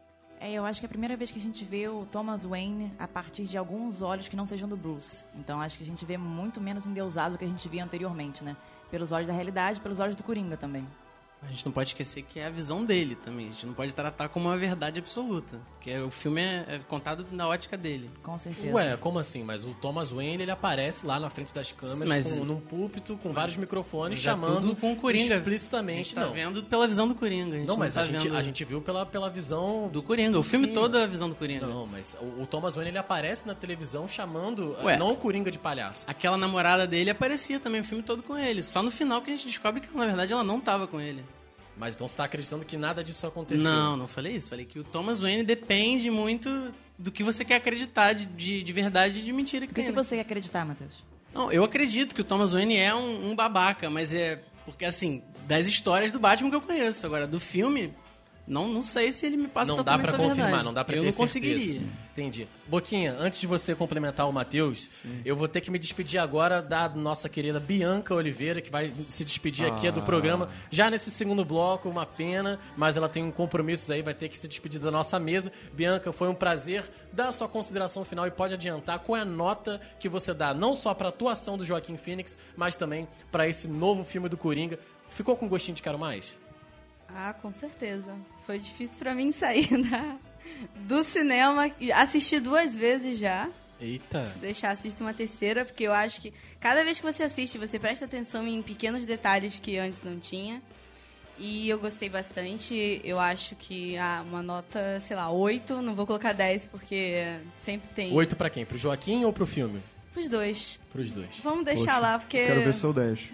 É, eu acho que é a primeira vez que a gente vê o Thomas Wayne a partir de alguns olhos que não sejam do Bruce. Então acho que a gente vê muito menos endeusado do que a gente via anteriormente, né? Pelos olhos da realidade, pelos olhos do Coringa também. A gente não pode esquecer que é a visão dele também. A gente não pode tratar como uma verdade absoluta. Porque o filme é, é contado na ótica dele. Com certeza. Ué, como assim? Mas o Thomas Wayne, ele aparece lá na frente das câmeras, Mas- com, num púlpito, com vários microfones, Já chamando tudo com o Coringa. explicitamente. A gente tá não. vendo pela visão do Coringa. A gente Não, mas tá a, gente, vendo a gente viu pela, pela visão... do Coringa. O filme Sim. todo é a visão do Coringa. Não, mas o, o Thomas Wayne, ele aparece na televisão chamando, Ué. não o Coringa de palhaço. Aquela namorada dele aparecia também o filme todo com ele. Só no final que a gente descobre que, na verdade, ela não tava com ele. Mas então você tá acreditando que nada disso aconteceu? Não, não falei isso. Falei que o Thomas Wayne depende muito do que você quer acreditar de, de, de verdade e de mentira que O que, tem. que né? você quer acreditar, Matheus? Não, eu acredito que o Thomas Wayne é um, um babaca, mas é porque, assim, das histórias do Batman que eu conheço. Agora, do filme, não, não sei se ele me passa Não dá totalmente pra essa confirmar, verdade. não dá pra eu ter não certeza. conseguiria. Entendi. Boquinha, antes de você complementar o Matheus, eu vou ter que me despedir agora da nossa querida Bianca Oliveira, que vai se despedir aqui do programa. Já nesse segundo bloco, uma pena, mas ela tem um compromisso aí, vai ter que se despedir da nossa mesa. Bianca, foi um prazer. Dá a sua consideração final e pode adiantar qual é a nota que você dá, não só pra atuação do Joaquim Phoenix, mas também pra esse novo filme do Coringa. Ficou com gostinho de quero mais? Ah, com certeza. Foi difícil pra mim sair da, do cinema. Assisti duas vezes já. Eita. Se deixar, assisto uma terceira, porque eu acho que cada vez que você assiste, você presta atenção em pequenos detalhes que antes não tinha. E eu gostei bastante. Eu acho que ah, uma nota, sei lá, oito. Não vou colocar dez, porque sempre tem... Oito pra quem? Pro Joaquim ou pro filme? Pros dois. Pros dois. Vamos deixar Poxa, lá, porque... Quero ver seu dez.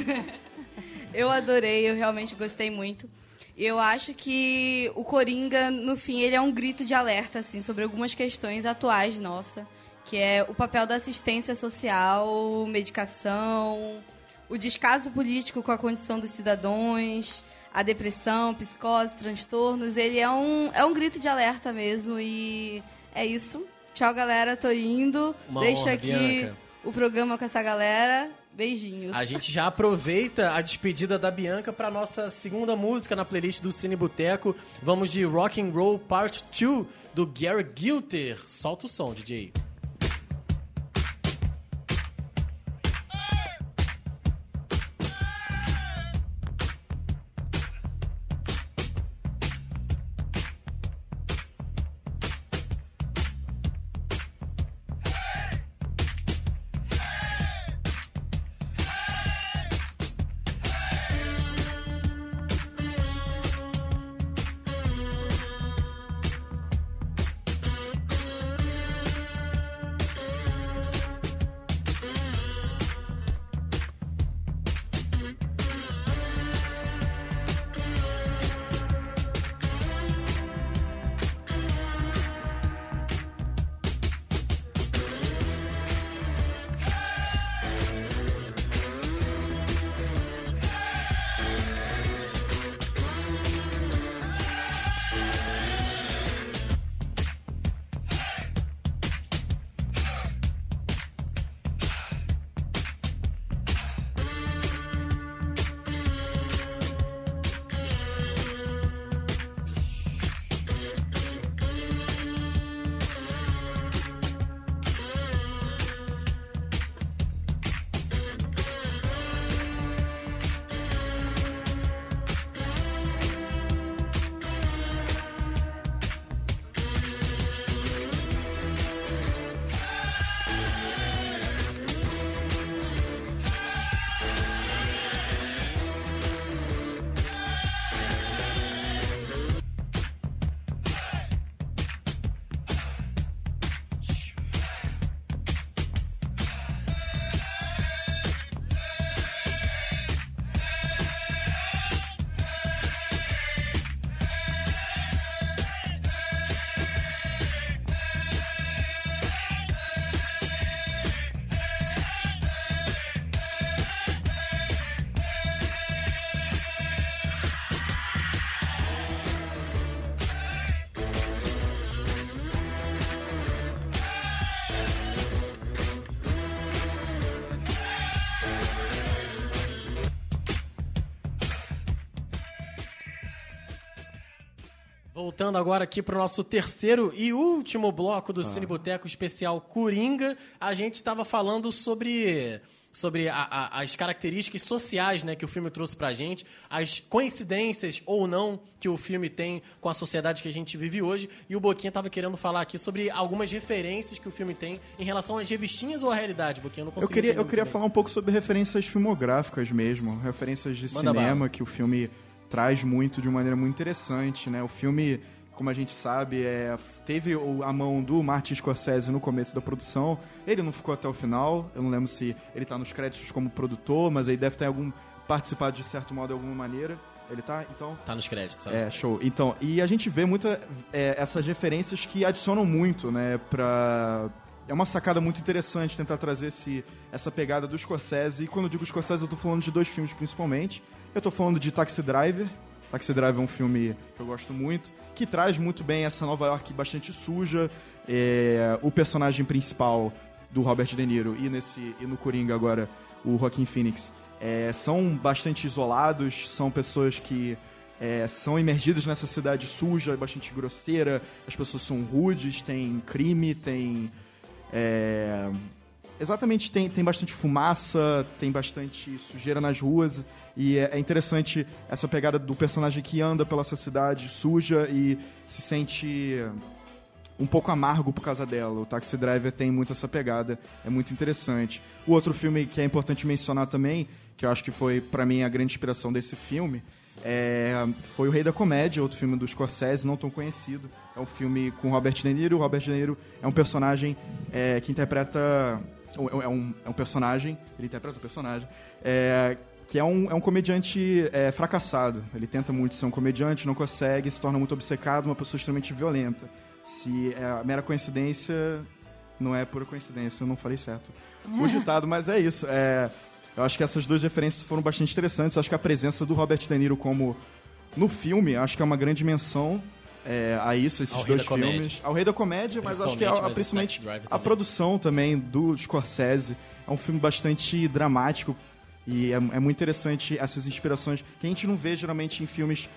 Eu adorei, eu realmente gostei muito. Eu acho que o Coringa, no fim, ele é um grito de alerta, assim, sobre algumas questões atuais, nossa. Que é o papel da assistência social, medicação, o descaso político com a condição dos cidadãos, a depressão, psicose, transtornos. Ele é um, é um grito de alerta mesmo e é isso. Tchau, galera, tô indo. Uma Deixo honra, aqui Bianca. o programa com essa galera. Beijinhos. A gente já aproveita a despedida da Bianca para nossa segunda música na playlist do Cine Boteco. Vamos de Rock and Roll Part dois do Gary Gilter. Solta o som, D J. Voltando agora aqui para o nosso terceiro e último bloco do Ah. Cine Boteco especial Coringa, a gente estava falando sobre, sobre a- a- as características sociais, né, que o filme trouxe pra gente, as coincidências ou não que o filme tem com a sociedade que a gente vive hoje, e o Boquinha estava querendo falar aqui sobre algumas referências que o filme tem em relação às revistinhas ou à realidade, Boquinha? Eu não Eu consegui queria, entender eu muito queria bem. falar um pouco sobre referências filmográficas mesmo, referências de Manda cinema bala. que o filme traz muito de uma maneira muito interessante, né? O filme, como a gente sabe, é, teve o- a mão do Martin Scorsese no começo da produção. Ele não ficou até o final. Eu não lembro se ele tá nos créditos como produtor, mas ele deve ter algum participado de certo modo de alguma maneira. Ele tá, então. Tá nos créditos. Tá nos É, créditos. show. Então, e a gente vê muito é, essas referências que adicionam muito, né, pra... É uma sacada muito interessante tentar trazer esse, essa pegada do Scorsese. E quando eu digo Scorsese, eu tô falando de dois filmes principalmente. Eu tô falando de Taxi Driver. Taxi Driver é um filme que eu gosto muito, que traz muito bem essa Nova York bastante suja. É, o personagem principal do Robert De Niro e, nesse, e no Coringa agora, o Joaquin Phoenix, é, são bastante isolados, são pessoas que é, são imergidas nessa cidade suja, bastante grosseira, as pessoas são rudes, tem crime, tem... É, exatamente, tem, tem bastante fumaça, tem bastante sujeira nas ruas, e é, é interessante essa pegada do personagem que anda pela essa cidade suja e se sente um pouco amargo por causa dela. O Taxi Driver tem muito essa pegada, é muito interessante. O outro filme que é importante mencionar também, que eu acho que foi, pra mim, a grande inspiração desse filme, é, foi O Rei da Comédia, outro filme do Scorsese, não tão conhecido. É um filme com Robert De Niro. O Robert De Niro é um personagem é, que interpreta... É um, é um personagem, ele interpreta um personagem, é, que é um, é um comediante é, fracassado. Ele tenta muito ser um comediante, não consegue, se torna muito obcecado, uma pessoa extremamente violenta. Se é a mera coincidência, não é pura coincidência, eu não falei certo o ditado, mas é isso. É, eu acho que essas duas referências foram bastante interessantes. Eu acho que a presença do Robert De Niro como no filme, acho que é uma grande menção é, a isso, esses Ao Rei dois da Comédia. filmes. Ao Rei da Comédia, mas acho que é, Principalmente, a, mas principalmente Taxi Driver a também. produção também do Scorsese. É um filme bastante dramático e é, é muito interessante essas inspirações que a gente não vê geralmente em filmes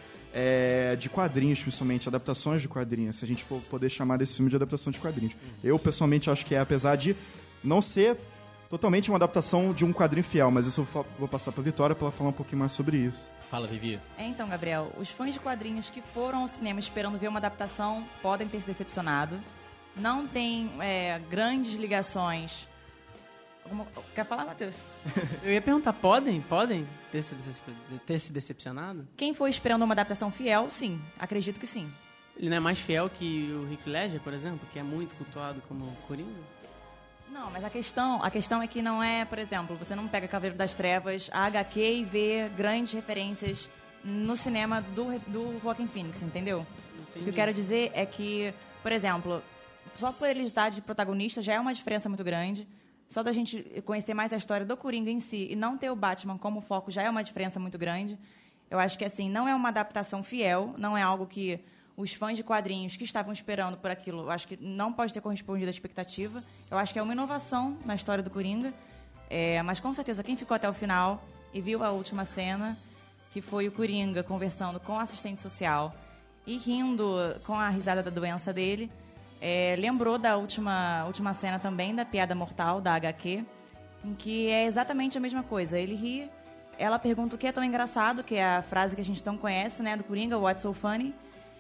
é, de quadrinhos, principalmente, adaptações de quadrinhos, se a gente for poder chamar desse filme de adaptação de quadrinhos. Eu, pessoalmente, acho que é, apesar de não ser totalmente uma adaptação de um quadrinho fiel, mas isso eu fa- vou passar pra Vitória pra ela falar um pouquinho mais sobre isso. Fala, Vivi. É, então, Gabriel, os fãs de quadrinhos que foram ao cinema esperando ver uma adaptação podem ter se decepcionado. Não tem é, grandes ligações. Alguma- Quer falar, Matheus? Eu ia perguntar, podem? Podem ter se, decep- ter se decepcionado? Quem foi esperando uma adaptação fiel, sim. Acredito que sim. Ele não é mais fiel que o Heath Ledger, por exemplo, que é muito cultuado como Coringa? Não, mas a questão, a questão é que não é, por exemplo, você não pega Cavaleiro das Trevas, a H Q e vê grandes referências no cinema do, do Joaquin Phoenix, entendeu? O que eu quero dizer é que, por exemplo, só por ele estar de protagonista já é uma diferença muito grande. Só da gente conhecer mais a história do Coringa em si e não ter o Batman como foco já é uma diferença muito grande. Eu acho que, assim, não é uma adaptação fiel, não é algo que os fãs de quadrinhos que estavam esperando por aquilo, eu acho que não pode ter correspondido à expectativa. Eu acho que é uma inovação na história do Coringa. É, mas, com certeza, quem ficou até o final e viu a última cena, que foi o Coringa conversando com o assistente social e rindo com a risada da doença dele, é, lembrou da última, última cena também, da Piada Mortal, da H Q, em que é exatamente a mesma coisa. Ele ri, ela pergunta o que é tão engraçado, que é a frase que a gente tão conhece, né, do Coringa, What's so funny?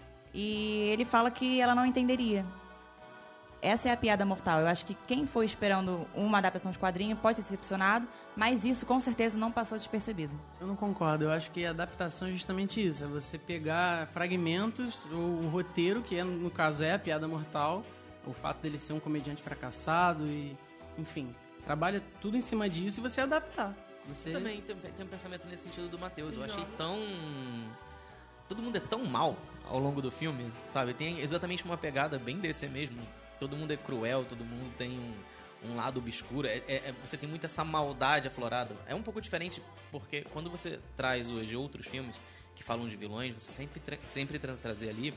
E ele fala que ela não entenderia. Essa é a piada mortal. Eu acho que quem foi esperando uma adaptação de quadrinho pode ter decepcionado, mas isso com certeza não passou despercebido. Eu não concordo. Eu acho que a adaptação é justamente isso. É você pegar fragmentos, o, o roteiro, que é, no caso é a piada mortal, o fato dele ser um comediante fracassado e, enfim, trabalha tudo em cima disso e você adaptar. Você... Também tem, tem um pensamento nesse sentido do Matheus. Eu achei tão... Todo mundo é tão mal ao longo do filme, sabe? Tem exatamente uma pegada bem D C mesmo. Todo mundo é cruel, todo mundo tem um, um lado obscuro. É, é, é- você tem muito essa maldade aflorada. É um pouco diferente porque quando você traz hoje outros filmes que falam de vilões, você sempre, tra sempre tra trazer ali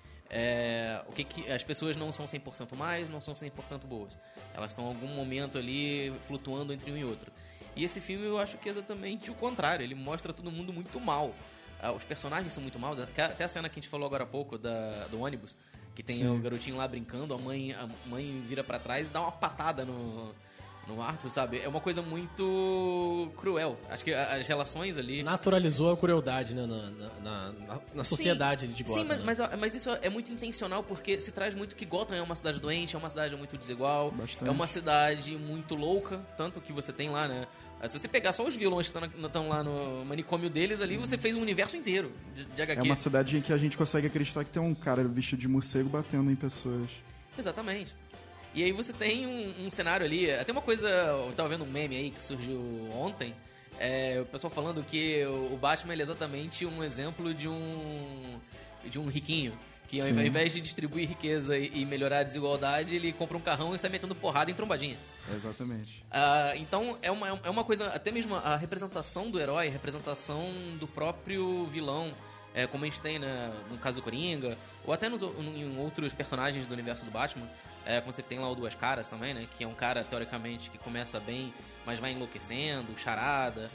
é, o que, que as pessoas não são cem por cento mais, não são cem por cento boas. Elas estão em algum momento ali flutuando entre um e outro. E esse filme eu acho que é exatamente o contrário. Ele mostra todo mundo muito mal. ah, os personagens são muito maus. Até a cena que a gente falou agora há pouco da, do ônibus, que tem Sim. o garotinho lá brincando, a mãe, a mãe vira pra trás e dá uma patada no, no Arthur, sabe? É uma coisa muito cruel. Acho que as relações ali... Naturalizou a crueldade, né, na, na, na, na sociedade sim, de Gotham. Sim, mas, né? mas, mas isso é muito intencional, porque se traz muito que Gotham é uma cidade doente, é uma cidade muito desigual, Bastante. é uma cidade muito louca, tanto que você tem lá, né? Se você pegar só os vilões que estão lá no manicômio deles ali, você fez um universo inteiro de, de H Q. É uma cidade em que a gente consegue acreditar que tem um cara vestido de morcego batendo em pessoas. Exatamente. E aí você tem um, um cenário ali, até uma coisa, eu tava vendo um meme aí que surgiu ontem, é, o pessoal falando que o Batman ele é exatamente um exemplo de um de um riquinho, que ao Sim. invés de distribuir riqueza e, e melhorar a desigualdade, ele compra um carrão e sai metendo porrada em trombadinha. Exatamente. Ah, então é uma, é uma coisa, até mesmo a representação do herói, a representação do próprio vilão, é, como a gente tem, né, no caso do Coringa, ou até nos, em outros personagens do universo do Batman, é, como você tem lá o Duas Caras também, né, que é um cara, teoricamente, que começa bem, mas vai enlouquecendo, charada,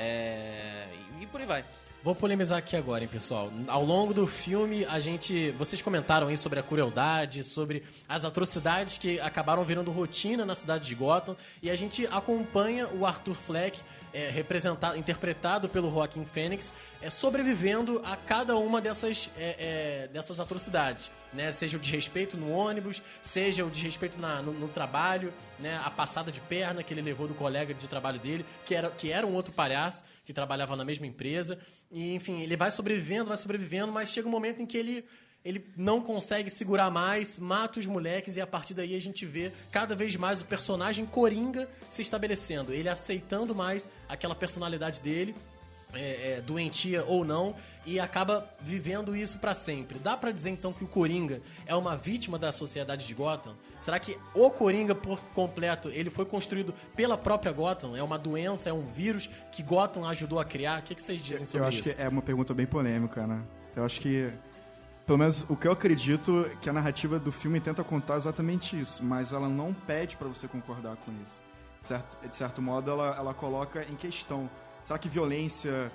é, e, e por aí vai. Vou polemizar aqui agora, hein, pessoal. Ao longo do filme, a gente... Vocês comentaram aí sobre a crueldade, sobre as atrocidades que acabaram virando rotina na cidade de Gotham. E a gente acompanha o Arthur Fleck, é, representado, interpretado pelo Joaquin Phoenix, é, sobrevivendo a cada uma dessas, é, é, dessas atrocidades. Né? Seja o desrespeito no ônibus, seja o desrespeito na, no, no trabalho, né? A passada de perna que ele levou do colega de trabalho dele, que era, que era um outro palhaço, que trabalhava na mesma empresa. E, enfim, ele vai sobrevivendo, vai sobrevivendo, mas chega um momento em que ele, ele não consegue segurar mais, mata os moleques, e a partir daí a gente vê cada vez mais o personagem Coringa se estabelecendo. Ele aceitando mais aquela personalidade dele, é, é, doentia ou não, e acaba vivendo isso pra sempre. Dá pra dizer então que o Coringa é uma vítima da sociedade de Gotham? Será que o Coringa por completo ele foi construído pela própria Gotham? É uma doença, é um vírus que Gotham ajudou a criar? O que, que vocês dizem sobre Eu acho isso? que é uma pergunta bem polêmica, né? Eu acho que, pelo menos o que eu acredito, que a narrativa do filme tenta contar exatamente isso, mas ela não pede pra você concordar com isso. De certo, de certo modo, ela, ela coloca em questão. Será que violência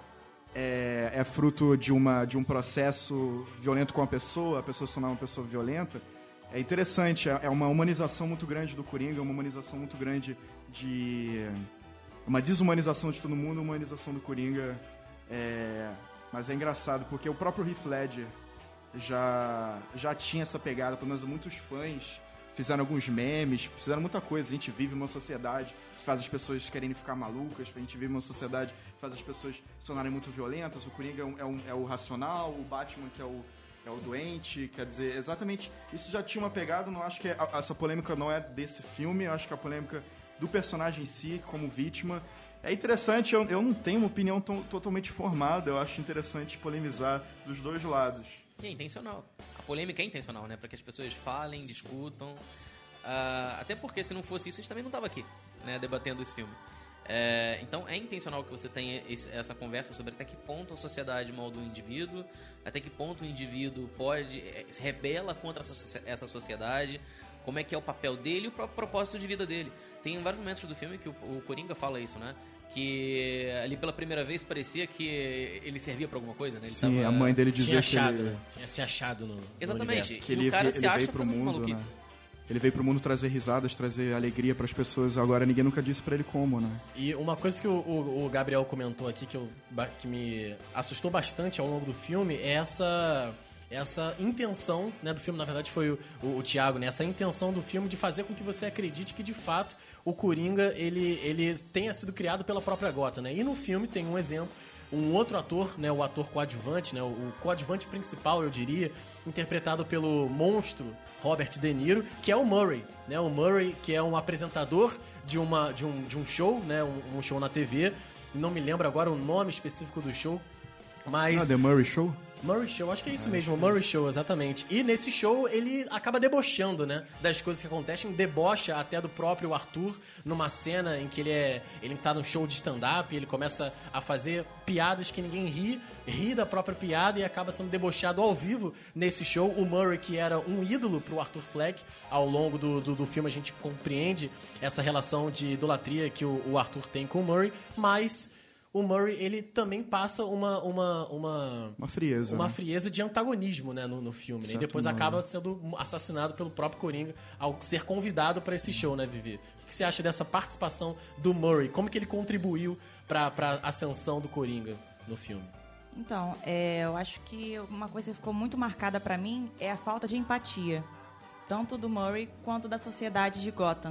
é, é fruto de, uma, de um processo violento com a pessoa, a pessoa se tornar uma pessoa violenta? É interessante, é, é uma humanização muito grande do Coringa, uma humanização muito grande de... Uma desumanização de todo mundo, uma humanização do Coringa. É, mas é engraçado, porque o próprio Heath Ledger já, já tinha essa pegada, pelo menos muitos fãs fizeram alguns memes, fizeram muita coisa. A gente vive numa sociedade que faz as pessoas quererem ficar malucas, a gente vive numa sociedade que faz as pessoas se tornarem muito violentas. O Coringa é, um, é, um, é o racional, o Batman que é o, é o doente, quer dizer, exatamente, isso já tinha uma pegada. Não acho que é, essa polêmica não é desse filme, eu acho que a polêmica do personagem em si, como vítima, é interessante. Eu, eu não tenho uma opinião tão, totalmente formada, eu acho interessante polemizar dos dois lados. É intencional. A polêmica é intencional, né? Para que as pessoas falem, discutam. Uh, até porque se não fosse isso, a gente também não estava aqui, né? Debatendo esse filme. É, então é intencional que você tenha esse, essa conversa sobre até que ponto a sociedade molda o indivíduo, até que ponto o indivíduo pode se rebela contra essa, essa sociedade, como é que é o papel dele e o próprio propósito de vida dele. Tem vários momentos do filme que o, o Coringa fala isso, né? Que ali pela primeira vez parecia que ele servia pra alguma coisa, né? Ele Sim, tava... a mãe dele dizia Tinha achado, que ele... né? Tinha se achado no, Exatamente. no que E ele, o cara ele se acha veio pro fazendo mundo, maluquice. né? Ele veio pro mundo trazer risadas, trazer alegria pras pessoas. Agora ninguém nunca disse pra ele como, né? E uma coisa que o, o, o Gabriel comentou aqui que, eu, que me assustou bastante ao longo do filme é essa, essa intenção, né, do filme. Na verdade foi o, o, o Thiago, né? Essa intenção do filme de fazer com que você acredite que de fato o Coringa ele, ele tenha sido criado pela própria Gotham, né? E no filme tem um exemplo, um outro ator, né, o ator coadjuvante, né, o coadjuvante principal, eu diria, interpretado pelo monstro Robert De Niro, que é o Murray, né? O Murray, que é um apresentador de, uma, de, um, de um show, né? Um, um show na T V. Não me lembro agora o nome específico do show, mas... Ah, The Murray Show? Murray Show, acho que é isso ah, mesmo, o Murray Show, exatamente. E nesse show ele acaba debochando, né, das coisas que acontecem, debocha até do próprio Arthur, numa cena em que ele é, ele tá num show de stand-up, ele começa a fazer piadas que ninguém ri, ri da própria piada e acaba sendo debochado ao vivo nesse show. O Murray, que era um ídolo pro Arthur Fleck, ao longo do, do, do filme a gente compreende essa relação de idolatria que o, o Arthur tem com o Murray, mas... o Murray, ele também passa uma... Uma, uma, uma frieza. Uma né? frieza de antagonismo, né, no, no filme. Né? E depois modo. acaba sendo assassinado pelo próprio Coringa ao ser convidado para esse show, né, Vivi? O que você acha dessa participação do Murray? Como que ele contribuiu para a ascensão do Coringa no filme? Então, é, eu acho que uma coisa que ficou muito marcada pra mim é a falta de empatia. Tanto do Murray quanto da sociedade de Gotham.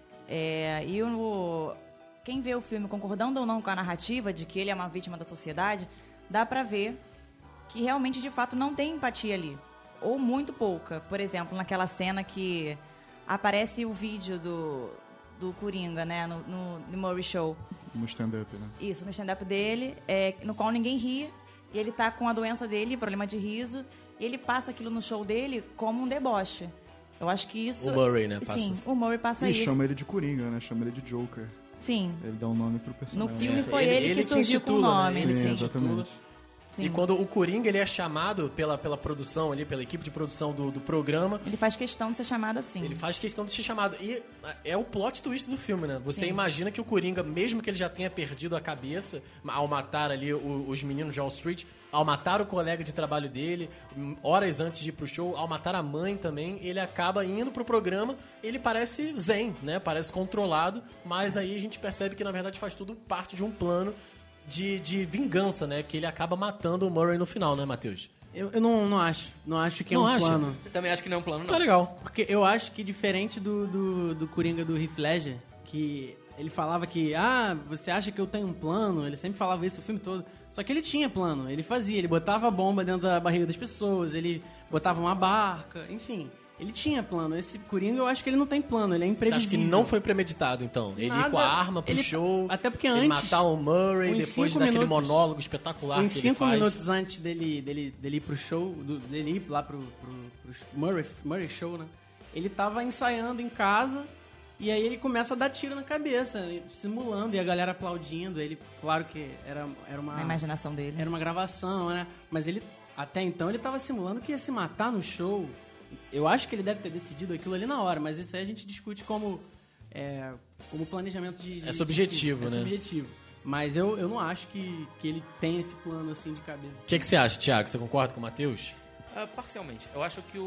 É, e o, quem vê o filme concordando ou não com a narrativa de que ele é uma vítima da sociedade, dá pra ver que realmente, de fato, não tem empatia ali. Ou muito pouca. Por exemplo, naquela cena que aparece o vídeo do, do Coringa, né, no, no, no Murray Show. No stand-up, né? Isso, no stand-up dele, é, no qual ninguém ri. E ele tá com a doença dele, problema de riso, e ele passa aquilo no show dele como um deboche. Eu acho que isso... O Murray, né? Passa Sim, isso. o Murray passa e isso. chama ele de Coringa, né? Chama ele de Joker. Sim. Ele dá um nome pro personagem. No filme É. foi Ele- ele, ele que que surgiu com o intitula, né? nome. Ele Sim, se exatamente. intitula. Sim. E quando o Coringa ele é chamado pela, pela produção ali, pela equipe de produção do, do programa, Ele faz questão de ser chamado assim. ele faz questão de ser chamado. E é o plot twist do filme, né? Você Sim. imagina que o Coringa, mesmo que ele já tenha perdido a cabeça ao matar ali o- os meninos de Wall Street, ao matar o colega de trabalho dele, horas antes de ir pro show, ao matar a mãe também, ele acaba indo pro programa, ele parece zen, né? Parece controlado, mas aí a gente percebe que na verdade faz tudo parte de um plano de, de vingança, né? Que ele acaba matando o Murray no final, né, Matheus? Eu, eu não, não acho. Não acho que é Não um acha? plano. Eu também acho que não é um plano, não. Tá legal. Porque eu acho que diferente do, do, do Coringa do Heath Ledger, que ele falava que, ah, você acha que eu tenho um plano? Ele sempre falava isso o filme todo. Só que ele tinha plano, ele fazia, ele botava a bomba dentro da barriga das pessoas, ele botava uma barca, enfim. Ele tinha plano. Esse Coringa, eu acho que ele não tem plano, ele é Você imprevisível. acha que não foi premeditado, então? Ele ir Nada. com a arma pro Ele- show, até porque ele antes, matar o Murray, uns depois cinco daquele minutos- monólogo espetacular Uns que ele cinco faz. minutos antes dele, dele, dele ir pro show, do- dele ir lá pro, pro, pro Murray, Murray Show, né? Ele tava ensaiando em casa e aí ele começa a dar tiro na cabeça, simulando, e a galera aplaudindo. Ele, claro que era, era uma... Na imaginação dele. Era uma gravação, né? Mas ele, até então, ele tava simulando que ia se matar no show. Eu acho que ele deve ter decidido aquilo ali na hora, mas isso aí a gente discute como, é, como planejamento de... de É subjetivo, é né? subjetivo. Mas eu, eu não acho que, que ele tem esse plano assim de cabeça. O que, que você acha, Thiago? Você concorda com o Matheus? Ah, parcialmente. Eu acho que o,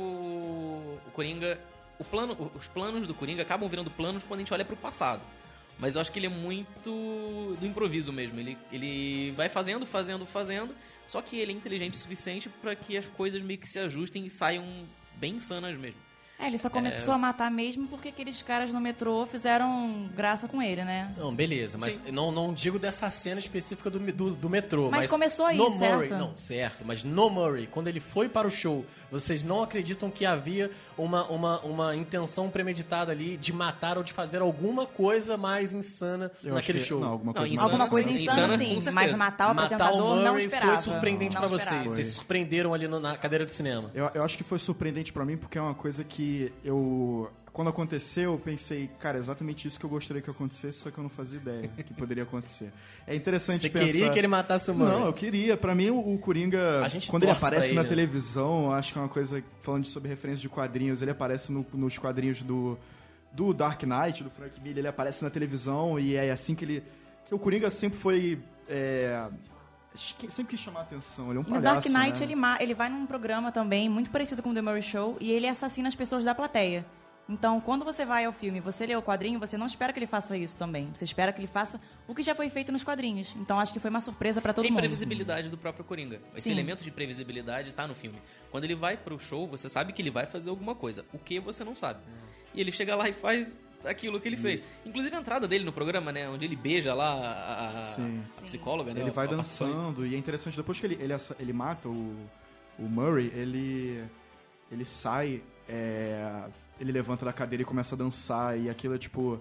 o Coringa... O plano, os planos do Coringa acabam virando planos quando a gente olha pro passado. Mas eu acho que ele é muito do improviso mesmo. Ele, ele vai fazendo, fazendo, fazendo. Só que ele é inteligente o suficiente para que as coisas meio que se ajustem e saiam bem insanas mesmo. É, ele só começou a matar mesmo porque aqueles caras no metrô fizeram graça com ele, né? Não, beleza, mas não, não digo dessa cena específica do, do, do metrô. Mas Mas, começou aí, no certo? Murray, não, certo, mas no Murray, quando ele foi para o show, vocês não acreditam que havia uma, uma, uma intenção premeditada ali de matar ou de fazer alguma coisa mais insana Eu naquele acho que- show? não, alguma Não, coisa insana, Alguma coisa sim. insana, Insana, sim, com certeza. mas matar o Matar o apresentador não Murray esperava. foi surpreendente Não pra vocês. esperava. Vocês surpreenderam ali no- na cadeira de cinema. Eu, eu acho que foi surpreendente pra mim porque é uma coisa que eu... Quando aconteceu, eu pensei, cara, exatamente isso que eu gostaria que acontecesse, só que eu não fazia ideia que poderia acontecer. É interessante Você pensar... queria que ele matasse o Murray? Não, eu queria. Pra mim, o, o Coringa, A gente quando ele torce pra aparece ele, na né? televisão, eu acho que é uma coisa, falando sobre referência de quadrinhos, ele aparece no- nos quadrinhos do, do Dark Knight, do Frank Miller, ele aparece na televisão e é assim que ele... Que o Coringa sempre foi... É, sempre quis chamar a atenção, ele é um E no palhaço, Dark Knight, né? ele, ma- ele vai num programa também, muito parecido com o The Murray Show, e ele assassina as pessoas da plateia. Então, quando você vai ao filme e você lê o quadrinho, você não espera que ele faça isso também. Você espera que ele faça o que já foi feito nos quadrinhos. Então, acho que foi uma surpresa pra todo Tem mundo. previsibilidade do próprio Coringa. Esse Sim. elemento de previsibilidade tá no filme. Quando ele vai pro show, você sabe que ele vai fazer alguma coisa. O que você não sabe. E ele chega lá e faz aquilo que ele fez. Inclusive a entrada dele no programa, né? Onde ele beija lá a, a- Sim. a psicóloga, né? Ele vai a- a participação. dançando, e é interessante, depois que ele, ele, assa- ele mata o, o Murray, ele, ele sai, é, ele levanta da cadeira e começa a dançar, e aquilo é tipo...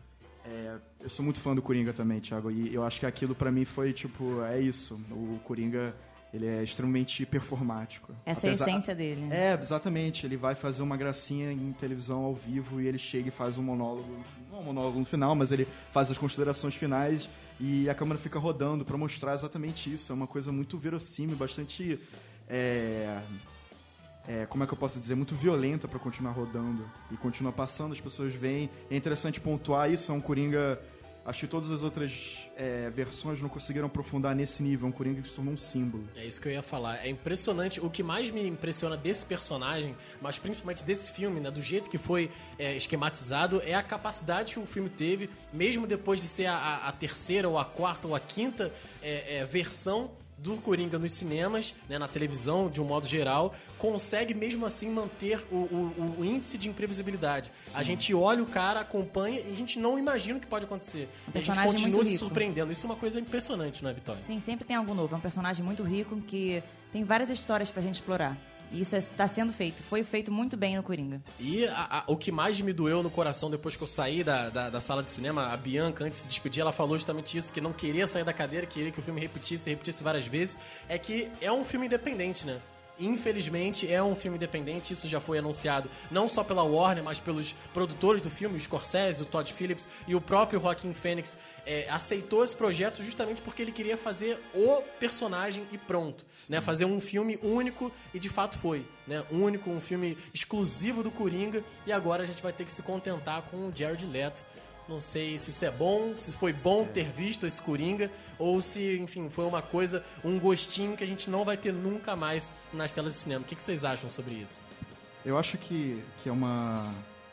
é, eu sou muito fã do Coringa também, Thiago, e eu acho que aquilo pra mim foi tipo, é isso, o Coringa, ele é extremamente performático. Essa é a essência dele. É, exatamente, ele vai fazer uma gracinha em televisão ao vivo e ele chega e faz um monólogo, não um monólogo no final, mas ele faz as considerações finais e a câmera fica rodando pra mostrar exatamente isso. É uma coisa muito verossímil, bastante... É, é, como é que eu posso dizer? Muito violenta pra continuar rodando e continua passando, as pessoas veem. É interessante pontuar isso, é um Coringa Acho que todas as outras é, versões não conseguiram aprofundar nesse nível. É um Coringa que se tornou um símbolo. É isso que eu ia falar. É impressionante. O que mais me impressiona desse personagem, mas principalmente desse filme, né, do jeito que foi é, esquematizado, é a capacidade que o filme teve, mesmo depois de ser a, a terceira, ou a quarta, ou a quinta é, é, versão do Coringa nos cinemas, né, na televisão, de um modo geral, consegue mesmo assim manter o, o, o índice de imprevisibilidade. Sim. A gente olha o cara, acompanha e a gente não imagina o que pode acontecer. E a gente continua se surpreendendo. Isso é uma coisa impressionante, não é, Vitória? Sim, sempre tem algo novo. É um personagem muito rico que tem várias histórias pra gente explorar. E isso está sendo feito. Foi feito muito bem no Coringa. E a, a, o que mais me doeu no coração depois que eu saí da, da, da sala de cinema, a Bianca, antes de se despedir, ela falou justamente isso, que não queria sair da cadeira, queria que o filme repetisse, repetisse várias vezes, é que é um filme independente, né? Infelizmente, é um filme independente, isso já foi anunciado não só pela Warner, mas pelos produtores do filme, o Scorsese, o Todd Phillips e o próprio Joaquin Phoenix é, aceitou esse projeto justamente porque ele queria fazer o personagem e pronto, né? Fazer um filme único e de fato foi, né? Único, um filme exclusivo do Coringa e agora a gente vai ter que se contentar com o Jared Leto. Não sei se isso é bom, se foi bom é. ter visto esse Coringa, ou se, enfim, foi uma coisa, um gostinho que a gente não vai ter nunca mais nas telas de cinema. O que, que vocês acham sobre isso? Eu acho que, que é uma...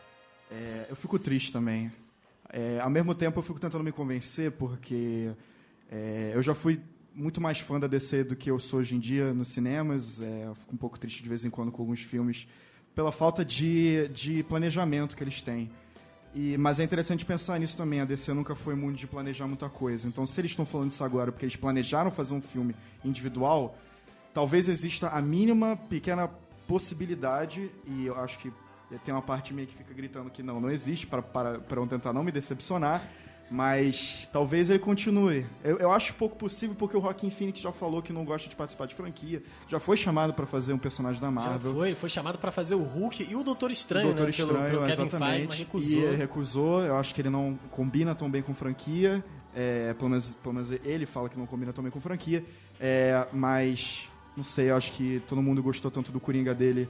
É, eu fico triste também. É, ao mesmo tempo, eu fico tentando me convencer, porque é, eu já fui muito mais fã da D C do que eu sou hoje em dia nos cinemas. É, eu fico um pouco triste de vez em quando com alguns filmes, pela falta de, de planejamento que eles têm. E, mas é interessante pensar nisso também. A D C nunca foi muito de planejar muita coisa. Então, se eles estão falando isso agora porque eles planejaram fazer um filme individual, talvez exista a mínima pequena possibilidade, e eu acho que tem uma parte meio que fica gritando que não, não existe, para, para, para eu tentar não me decepcionar, mas talvez ele continue. Eu, eu acho pouco possível porque o Joaquin Phoenix já falou que não gosta de participar de franquia, já foi chamado para fazer um personagem da Marvel. Já foi, foi chamado para fazer o Hulk e o Doutor Estranho, o Doutor né? Estranho, pelo, pelo Kevin exatamente. Feige, mas recusou. E recusou, eu acho que ele não combina tão bem com franquia, é, pelo, menos, pelo menos ele fala que não combina tão bem com franquia, é, mas não sei, eu acho que todo mundo gostou tanto do Coringa dele,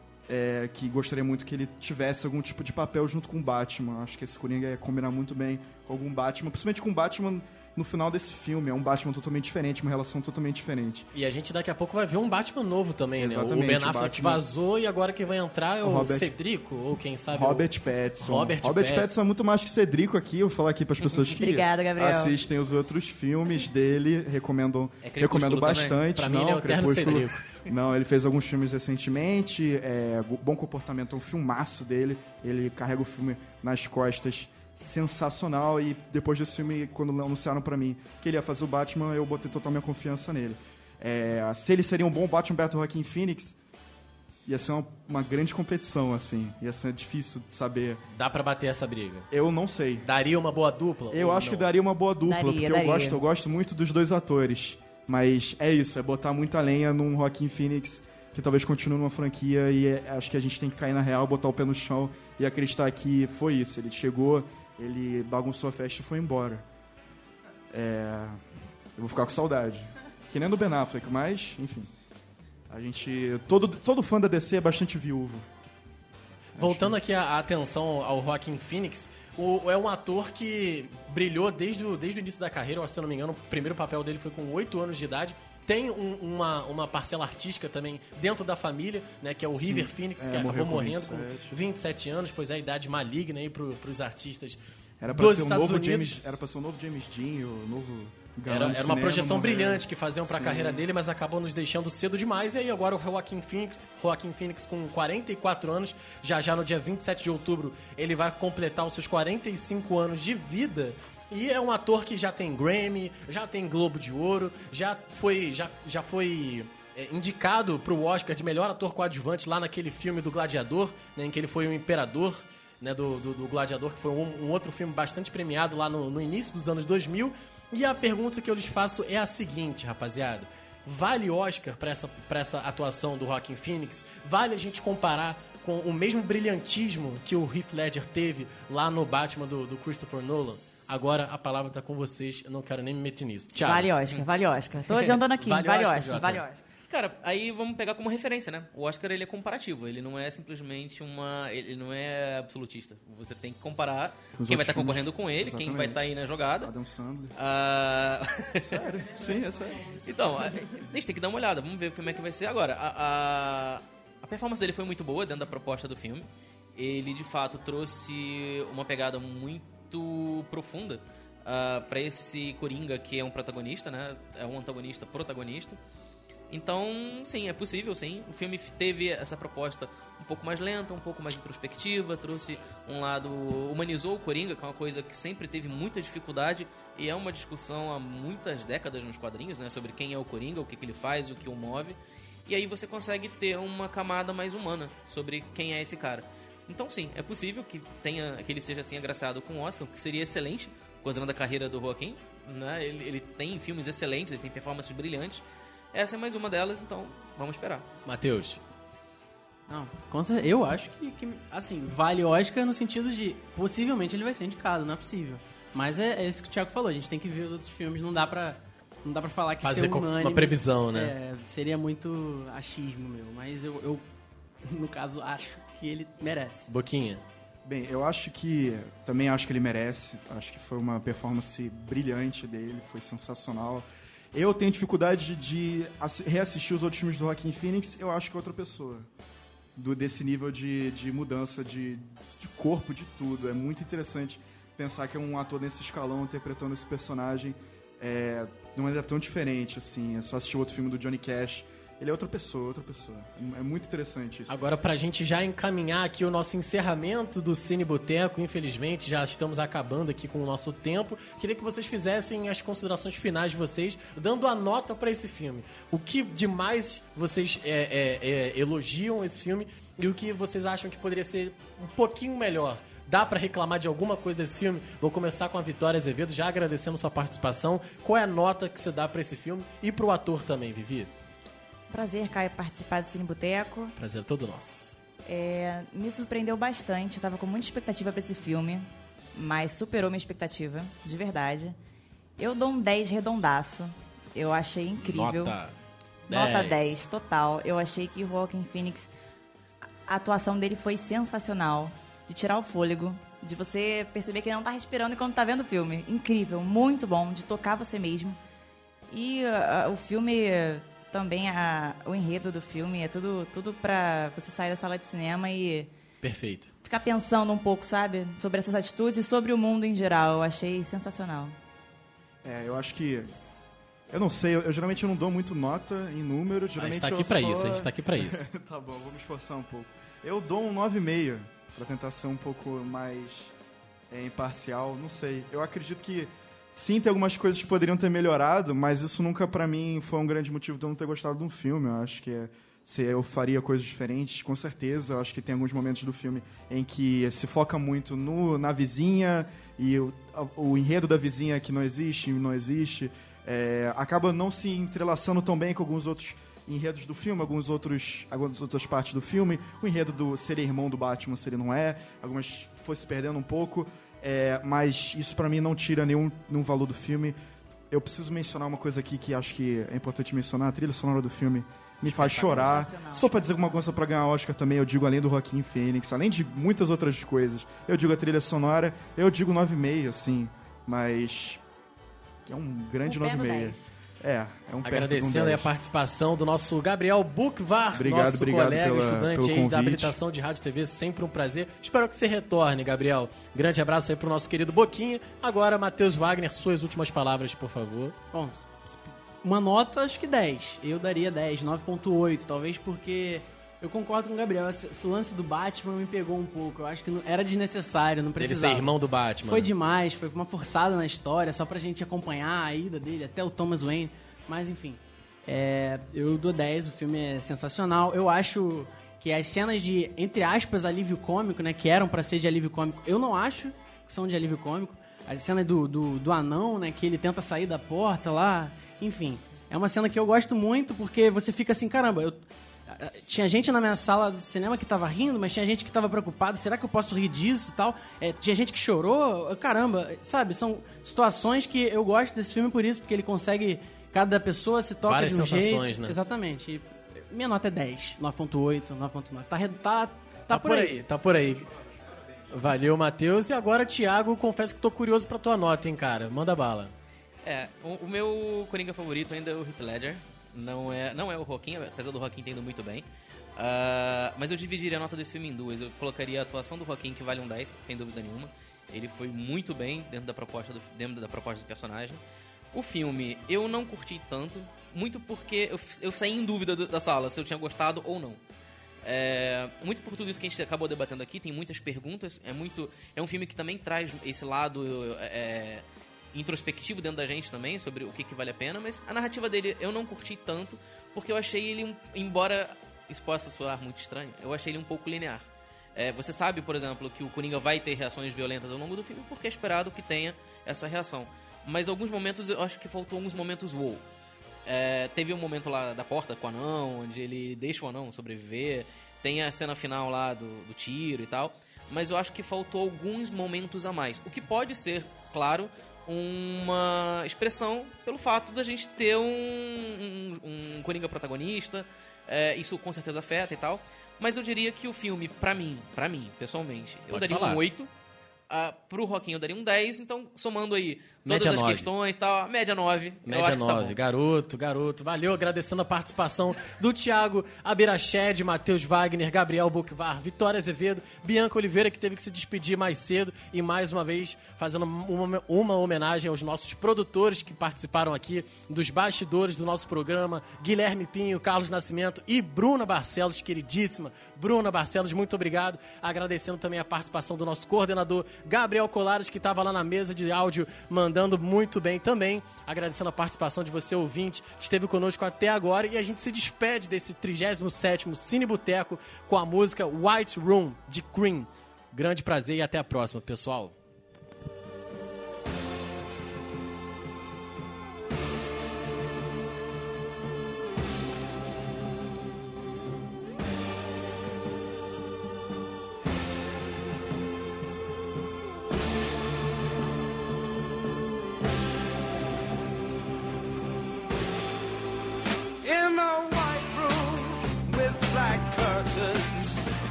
É, que gostaria muito que ele tivesse algum tipo de papel junto com o Batman. Acho que esse Coringa ia combinar muito bem com algum Batman, principalmente com o Batman no final desse filme. É um Batman totalmente diferente, uma relação totalmente diferente. E a gente daqui a pouco vai ver um Batman novo também, exatamente, né? O Ben Affleck Batman... vazou e agora quem vai entrar é o, o Robert... Cedrico, ou quem sabe... Robert o... Pattinson. Robert, Robert Pattinson. Pattinson é muito mais que Cedrico aqui. Eu vou falar aqui para as pessoas que Obrigada, Gabriel. assistem os outros filmes dele. Recomendo, é recomendo bastante. Pra mim não, ele é o eterno Cedrico. Não, ele fez alguns filmes recentemente. É, Bom Comportamento é um filmaço dele. Ele carrega o filme nas costas. Sensacional. E depois desse filme, quando anunciaram pra mim que ele ia fazer o Batman, eu botei total minha confiança nele. É, se ele seria um bom Batman perto do Joaquin Phoenix, ia ser uma, uma grande competição, assim. Ia ser difícil de saber. Dá pra bater essa briga? Eu não sei. Daria uma boa dupla? Eu acho não? que daria uma boa dupla, daria, porque daria. Eu, gosto, eu gosto muito dos dois atores. Mas é isso, é botar muita lenha num Joaquin Phoenix que talvez continue numa franquia, e é, acho que a gente tem que cair na real, botar o pé no chão e acreditar que foi isso. Ele chegou, ele bagunçou a festa e foi embora. É, eu vou ficar com saudade. Que nem do Ben Affleck, mas, enfim. A gente... Todo, todo fã da D C é bastante viúvo. Voltando aqui a, a atenção ao Joaquin Phoenix, o, é um ator que brilhou desde o, desde o início da carreira. Se eu não me engano, o primeiro papel dele foi com oito anos de idade. Tem um, uma, uma parcela artística também dentro da família, né, que é o Sim, River Phoenix, é, que acabou morrendo vinte e sete. com vinte e sete anos, pois é a idade maligna aí pro, pros artistas era pra dos ser Estados um novo Unidos. James, era pra ser um novo James Dean, o novo... Era, era uma cinema, projeção morreu. brilhante que faziam para a Sim. carreira dele, mas acabou nos deixando cedo demais. E aí agora o Joaquin Phoenix, Joaquin Phoenix com quarenta e quatro anos, já já no dia vinte e sete de outubro, ele vai completar os seus quarenta e cinco anos de vida. E é um ator que já tem Grammy, já tem Globo de Ouro, já foi, já, já foi é, indicado para o Oscar de melhor ator coadjuvante lá naquele filme do Gladiador, né, em que ele foi o imperador, né, do, do, do Gladiador, que foi um, um outro filme bastante premiado lá no, no início dos anos dois mil. E a pergunta que eu lhes faço é a seguinte, rapaziada. Vale Oscar pra essa, pra essa atuação do Joaquin Phoenix? Vale a gente comparar com o mesmo brilhantismo que o Heath Ledger teve lá no Batman do, do Christopher Nolan? Agora a palavra tá com vocês, eu não quero nem me meter nisso. Tchau. Vale Oscar, vale Oscar. Tô adiantando aqui, Vale vale Oscar, Oscar, Jota. vale Oscar. Cara, aí vamos pegar como referência, né? O Oscar, ele é comparativo, ele não é simplesmente uma... Ele não é absolutista. Você tem que comparar Os quem vai estar outros concorrendo com ele, Exatamente. quem vai estar aí na jogada. Adam Sandler. Ah... Sério? Sim, é sério. Então, a gente tem que dar uma olhada, vamos ver como é que vai ser. Agora, a, a, a performance dele foi muito boa dentro da proposta do filme. Ele, de fato, trouxe uma pegada muito profunda uh, para esse Coringa, que é um protagonista, né? É um antagonista protagonista. Então, sim, é possível, sim. O filme teve essa proposta um pouco mais lenta, um pouco mais introspectiva, trouxe um lado... humanizou o Coringa, que é uma coisa que sempre teve muita dificuldade e é uma discussão há muitas décadas nos quadrinhos, né? Sobre quem é o Coringa, o que, que ele faz, o que o move. E aí você consegue ter uma camada mais humana sobre quem é esse cara. Então, sim, é possível que, tenha, que ele seja assim agraciado com o Oscar, o que seria excelente, considerando a carreira do Joaquim, né? Ele, ele tem filmes excelentes, ele tem performances brilhantes. Essa é mais uma delas, então vamos esperar. Matheus. Não, com certeza, eu acho que, que, assim, vale Oscar no sentido de, possivelmente ele vai ser indicado, não é possível. Mas é, é isso que o Thiago falou, a gente tem que ver os outros filmes, não dá pra, não dá pra falar que fazer ser unânime, uma previsão, né? É, seria muito achismo meu, mas eu, eu, no caso, acho que ele merece. Boquinha. Bem, eu acho que... Também acho que ele merece. Acho que foi uma performance brilhante dele, foi sensacional. Eu tenho dificuldade de reassistir os outros filmes do Joaquin Phoenix, eu acho que é outra pessoa. Do, desse nível de, de mudança de, de corpo, de tudo. É muito interessante pensar que é um ator nesse escalão interpretando esse personagem é, de uma maneira tão diferente, assim. É só assistir outro filme do Johnny Cash. Ele é outra pessoa, outra pessoa. É muito interessante isso. Agora, pra gente já encaminhar aqui o nosso encerramento do Cine Boteco, infelizmente já estamos acabando aqui com o nosso tempo, queria que vocês fizessem as considerações finais de vocês, dando a nota pra esse filme. O que demais vocês é, é, é, elogiam esse filme e o que vocês acham que poderia ser um pouquinho melhor? Dá pra reclamar de alguma coisa desse filme? Vou começar com a Vitória Azevedo, já agradecendo sua participação. Qual é a nota que você dá pra esse filme e pro ator também, Vivi? Prazer, Caio, participar do Cine Boteco. Prazer todo nosso. É, me surpreendeu bastante. Eu tava com muita expectativa pra esse filme, mas superou minha expectativa, de verdade. Eu dou um dez redondaço. Eu achei incrível. Nota Nota dez. dez, total. Eu achei que o Joaquin Phoenix, a atuação dele foi sensacional. De tirar o fôlego, de você perceber que ele não tá respirando enquanto tá vendo o filme. Incrível, muito bom, de tocar você mesmo. E uh, o filme... Também a, o enredo do filme é tudo, tudo pra você sair da sala de cinema e... Perfeito. Ficar pensando um pouco, sabe? Sobre as suas atitudes e sobre o mundo em geral. Eu achei sensacional. É, eu acho que... Eu não sei, eu, eu geralmente eu não dou muito nota em número. Geralmente a gente tá aqui eu pra só... isso, a gente tá aqui pra isso. Tá bom, vou me esforçar um pouco. Eu dou um nove vírgula cinco pra tentar ser um pouco mais é, imparcial. Não sei, eu acredito que... Sim, tem algumas coisas que poderiam ter melhorado, mas isso nunca, pra mim, foi um grande motivo de eu não ter gostado de um filme. Eu acho que é, se eu faria coisas diferentes, com certeza. Eu acho que tem alguns momentos do filme em que se foca muito no, na vizinha e o, o enredo da vizinha que não existe, não existe. É, acaba não se entrelaçando tão bem com alguns outros enredos do filme, alguns outros, algumas outras partes do filme. O enredo do ser irmão do Batman, se ele não é. Algumas foi se perdendo um pouco. É, mas isso pra mim não tira nenhum, nenhum valor do filme. Eu preciso mencionar uma coisa aqui que acho que é importante mencionar. A trilha sonora do filme me faz chorar. Se for pra dizer alguma coisa pra ganhar Oscar também, eu digo além do Joaquin Phoenix, além de muitas outras coisas. Eu digo a trilha sonora, eu digo nove vírgula cinco, assim. Mas é um grande Um pé nove no vírgula cinco. dez. É, é um perto de um Agradecendo aí a dez. participação do nosso Gabriel Buchvar, Obrigado, nosso obrigado colega, pela- estudante pelo aí convite. da habilitação de rádio e T V, sempre um prazer. Espero que você retorne, Gabriel. Grande abraço aí pro nosso querido Boquinha. Agora, Matheus Wagner, suas últimas palavras, por favor. Bom, uma nota acho que dez. Eu daria dez, nove ponto oito, talvez porque eu concordo com o Gabriel. Esse, esse lance do Batman me pegou um pouco. Eu acho que não, era desnecessário, não Ele precisava. ser irmão do Batman. Foi demais, foi uma forçada na história, só pra gente acompanhar a ida dele, até o Thomas Wayne. Mas enfim, é, eu dou dez, o filme é sensacional. Eu acho que as cenas de, entre aspas, alívio cômico, né, que eram pra ser de alívio cômico, eu não acho que são de alívio cômico. A cena do, do, do anão, né, que ele tenta sair da porta lá, enfim. É uma cena que eu gosto muito porque você fica assim, caramba, eu... Tinha gente na minha sala de cinema que tava rindo, mas tinha gente que tava preocupada. Será que eu posso rir disso e tal? É, tinha gente que chorou. Caramba, sabe? São situações que eu gosto desse filme por isso, porque ele consegue cada pessoa se toca Várias de um sensações, jeito. né? Exatamente. E minha nota é dez, nove ponto oito, nove ponto nove. Tá, re- tá, tá, Tá por aí. tá por aí. Valeu, Matheus. E agora, Thiago, confesso que tô curioso pra tua nota, hein, cara. Manda bala. É, o, o meu Coringa favorito ainda é o Heath Ledger. Não é, não é o Joaquin, apesar do Joaquin tendo muito bem. Uh, mas eu dividiria a nota desse filme em duas. Eu colocaria a atuação do Joaquin, que vale um dez, sem dúvida nenhuma. Ele foi muito bem dentro da proposta do, dentro da proposta do personagem. O filme eu não curti tanto, muito porque eu, eu saí em dúvida do, da sala se eu tinha gostado ou não. É, muito por tudo isso que a gente acabou debatendo aqui, tem muitas perguntas. É, muito, é um filme que também traz esse lado é, introspectivo dentro da gente também, sobre o que, que vale a pena. Mas a narrativa dele eu não curti tanto, porque eu achei ele, embora isso possa soar muito estranho, eu achei ele um pouco linear. É, você sabe, por exemplo, que o Coringa vai ter reações violentas ao longo do filme, porque é esperado que tenha essa reação. Mas alguns momentos, eu acho que faltou alguns momentos wow. É, teve um momento lá da porta com o anão, onde ele deixa o anão sobreviver. Tem a cena final lá do, do tiro e tal. Mas eu acho que faltou alguns momentos a mais. O que pode ser, claro, uma expressão pelo fato da gente ter um, um, um Coringa protagonista. É, isso com certeza afeta e tal. Mas eu diria que o filme, pra mim, pra mim, pessoalmente, eu Pode daria falar. um oito. Uh, pro Joaquim eu daria um dez, então somando aí todas Média as nove. questões e tal, média nove. eu Média acho que tá nove, bom. garoto, garoto. Valeu, agradecendo a participação do Thiago Abirached, Matheus Wagner, Gabriel Buchvar, Vitória Azevedo, Bianca Oliveira, que teve que se despedir mais cedo, e mais uma vez fazendo uma, uma homenagem aos nossos produtores que participaram aqui dos bastidores do nosso programa, Guilherme Pinho, Carlos Nascimento e Bruna Barcelos, queridíssima Bruna Barcelos, muito obrigado. Agradecendo também a participação do nosso coordenador Gabriel Colares, que estava lá na mesa de áudio mandando muito bem também. Agradecendo a participação de você, ouvinte, que esteve conosco até agora. E a gente se despede desse trigésimo sétimo Cine Boteco com a música White Room, de Cream. Grande prazer e até a próxima, pessoal.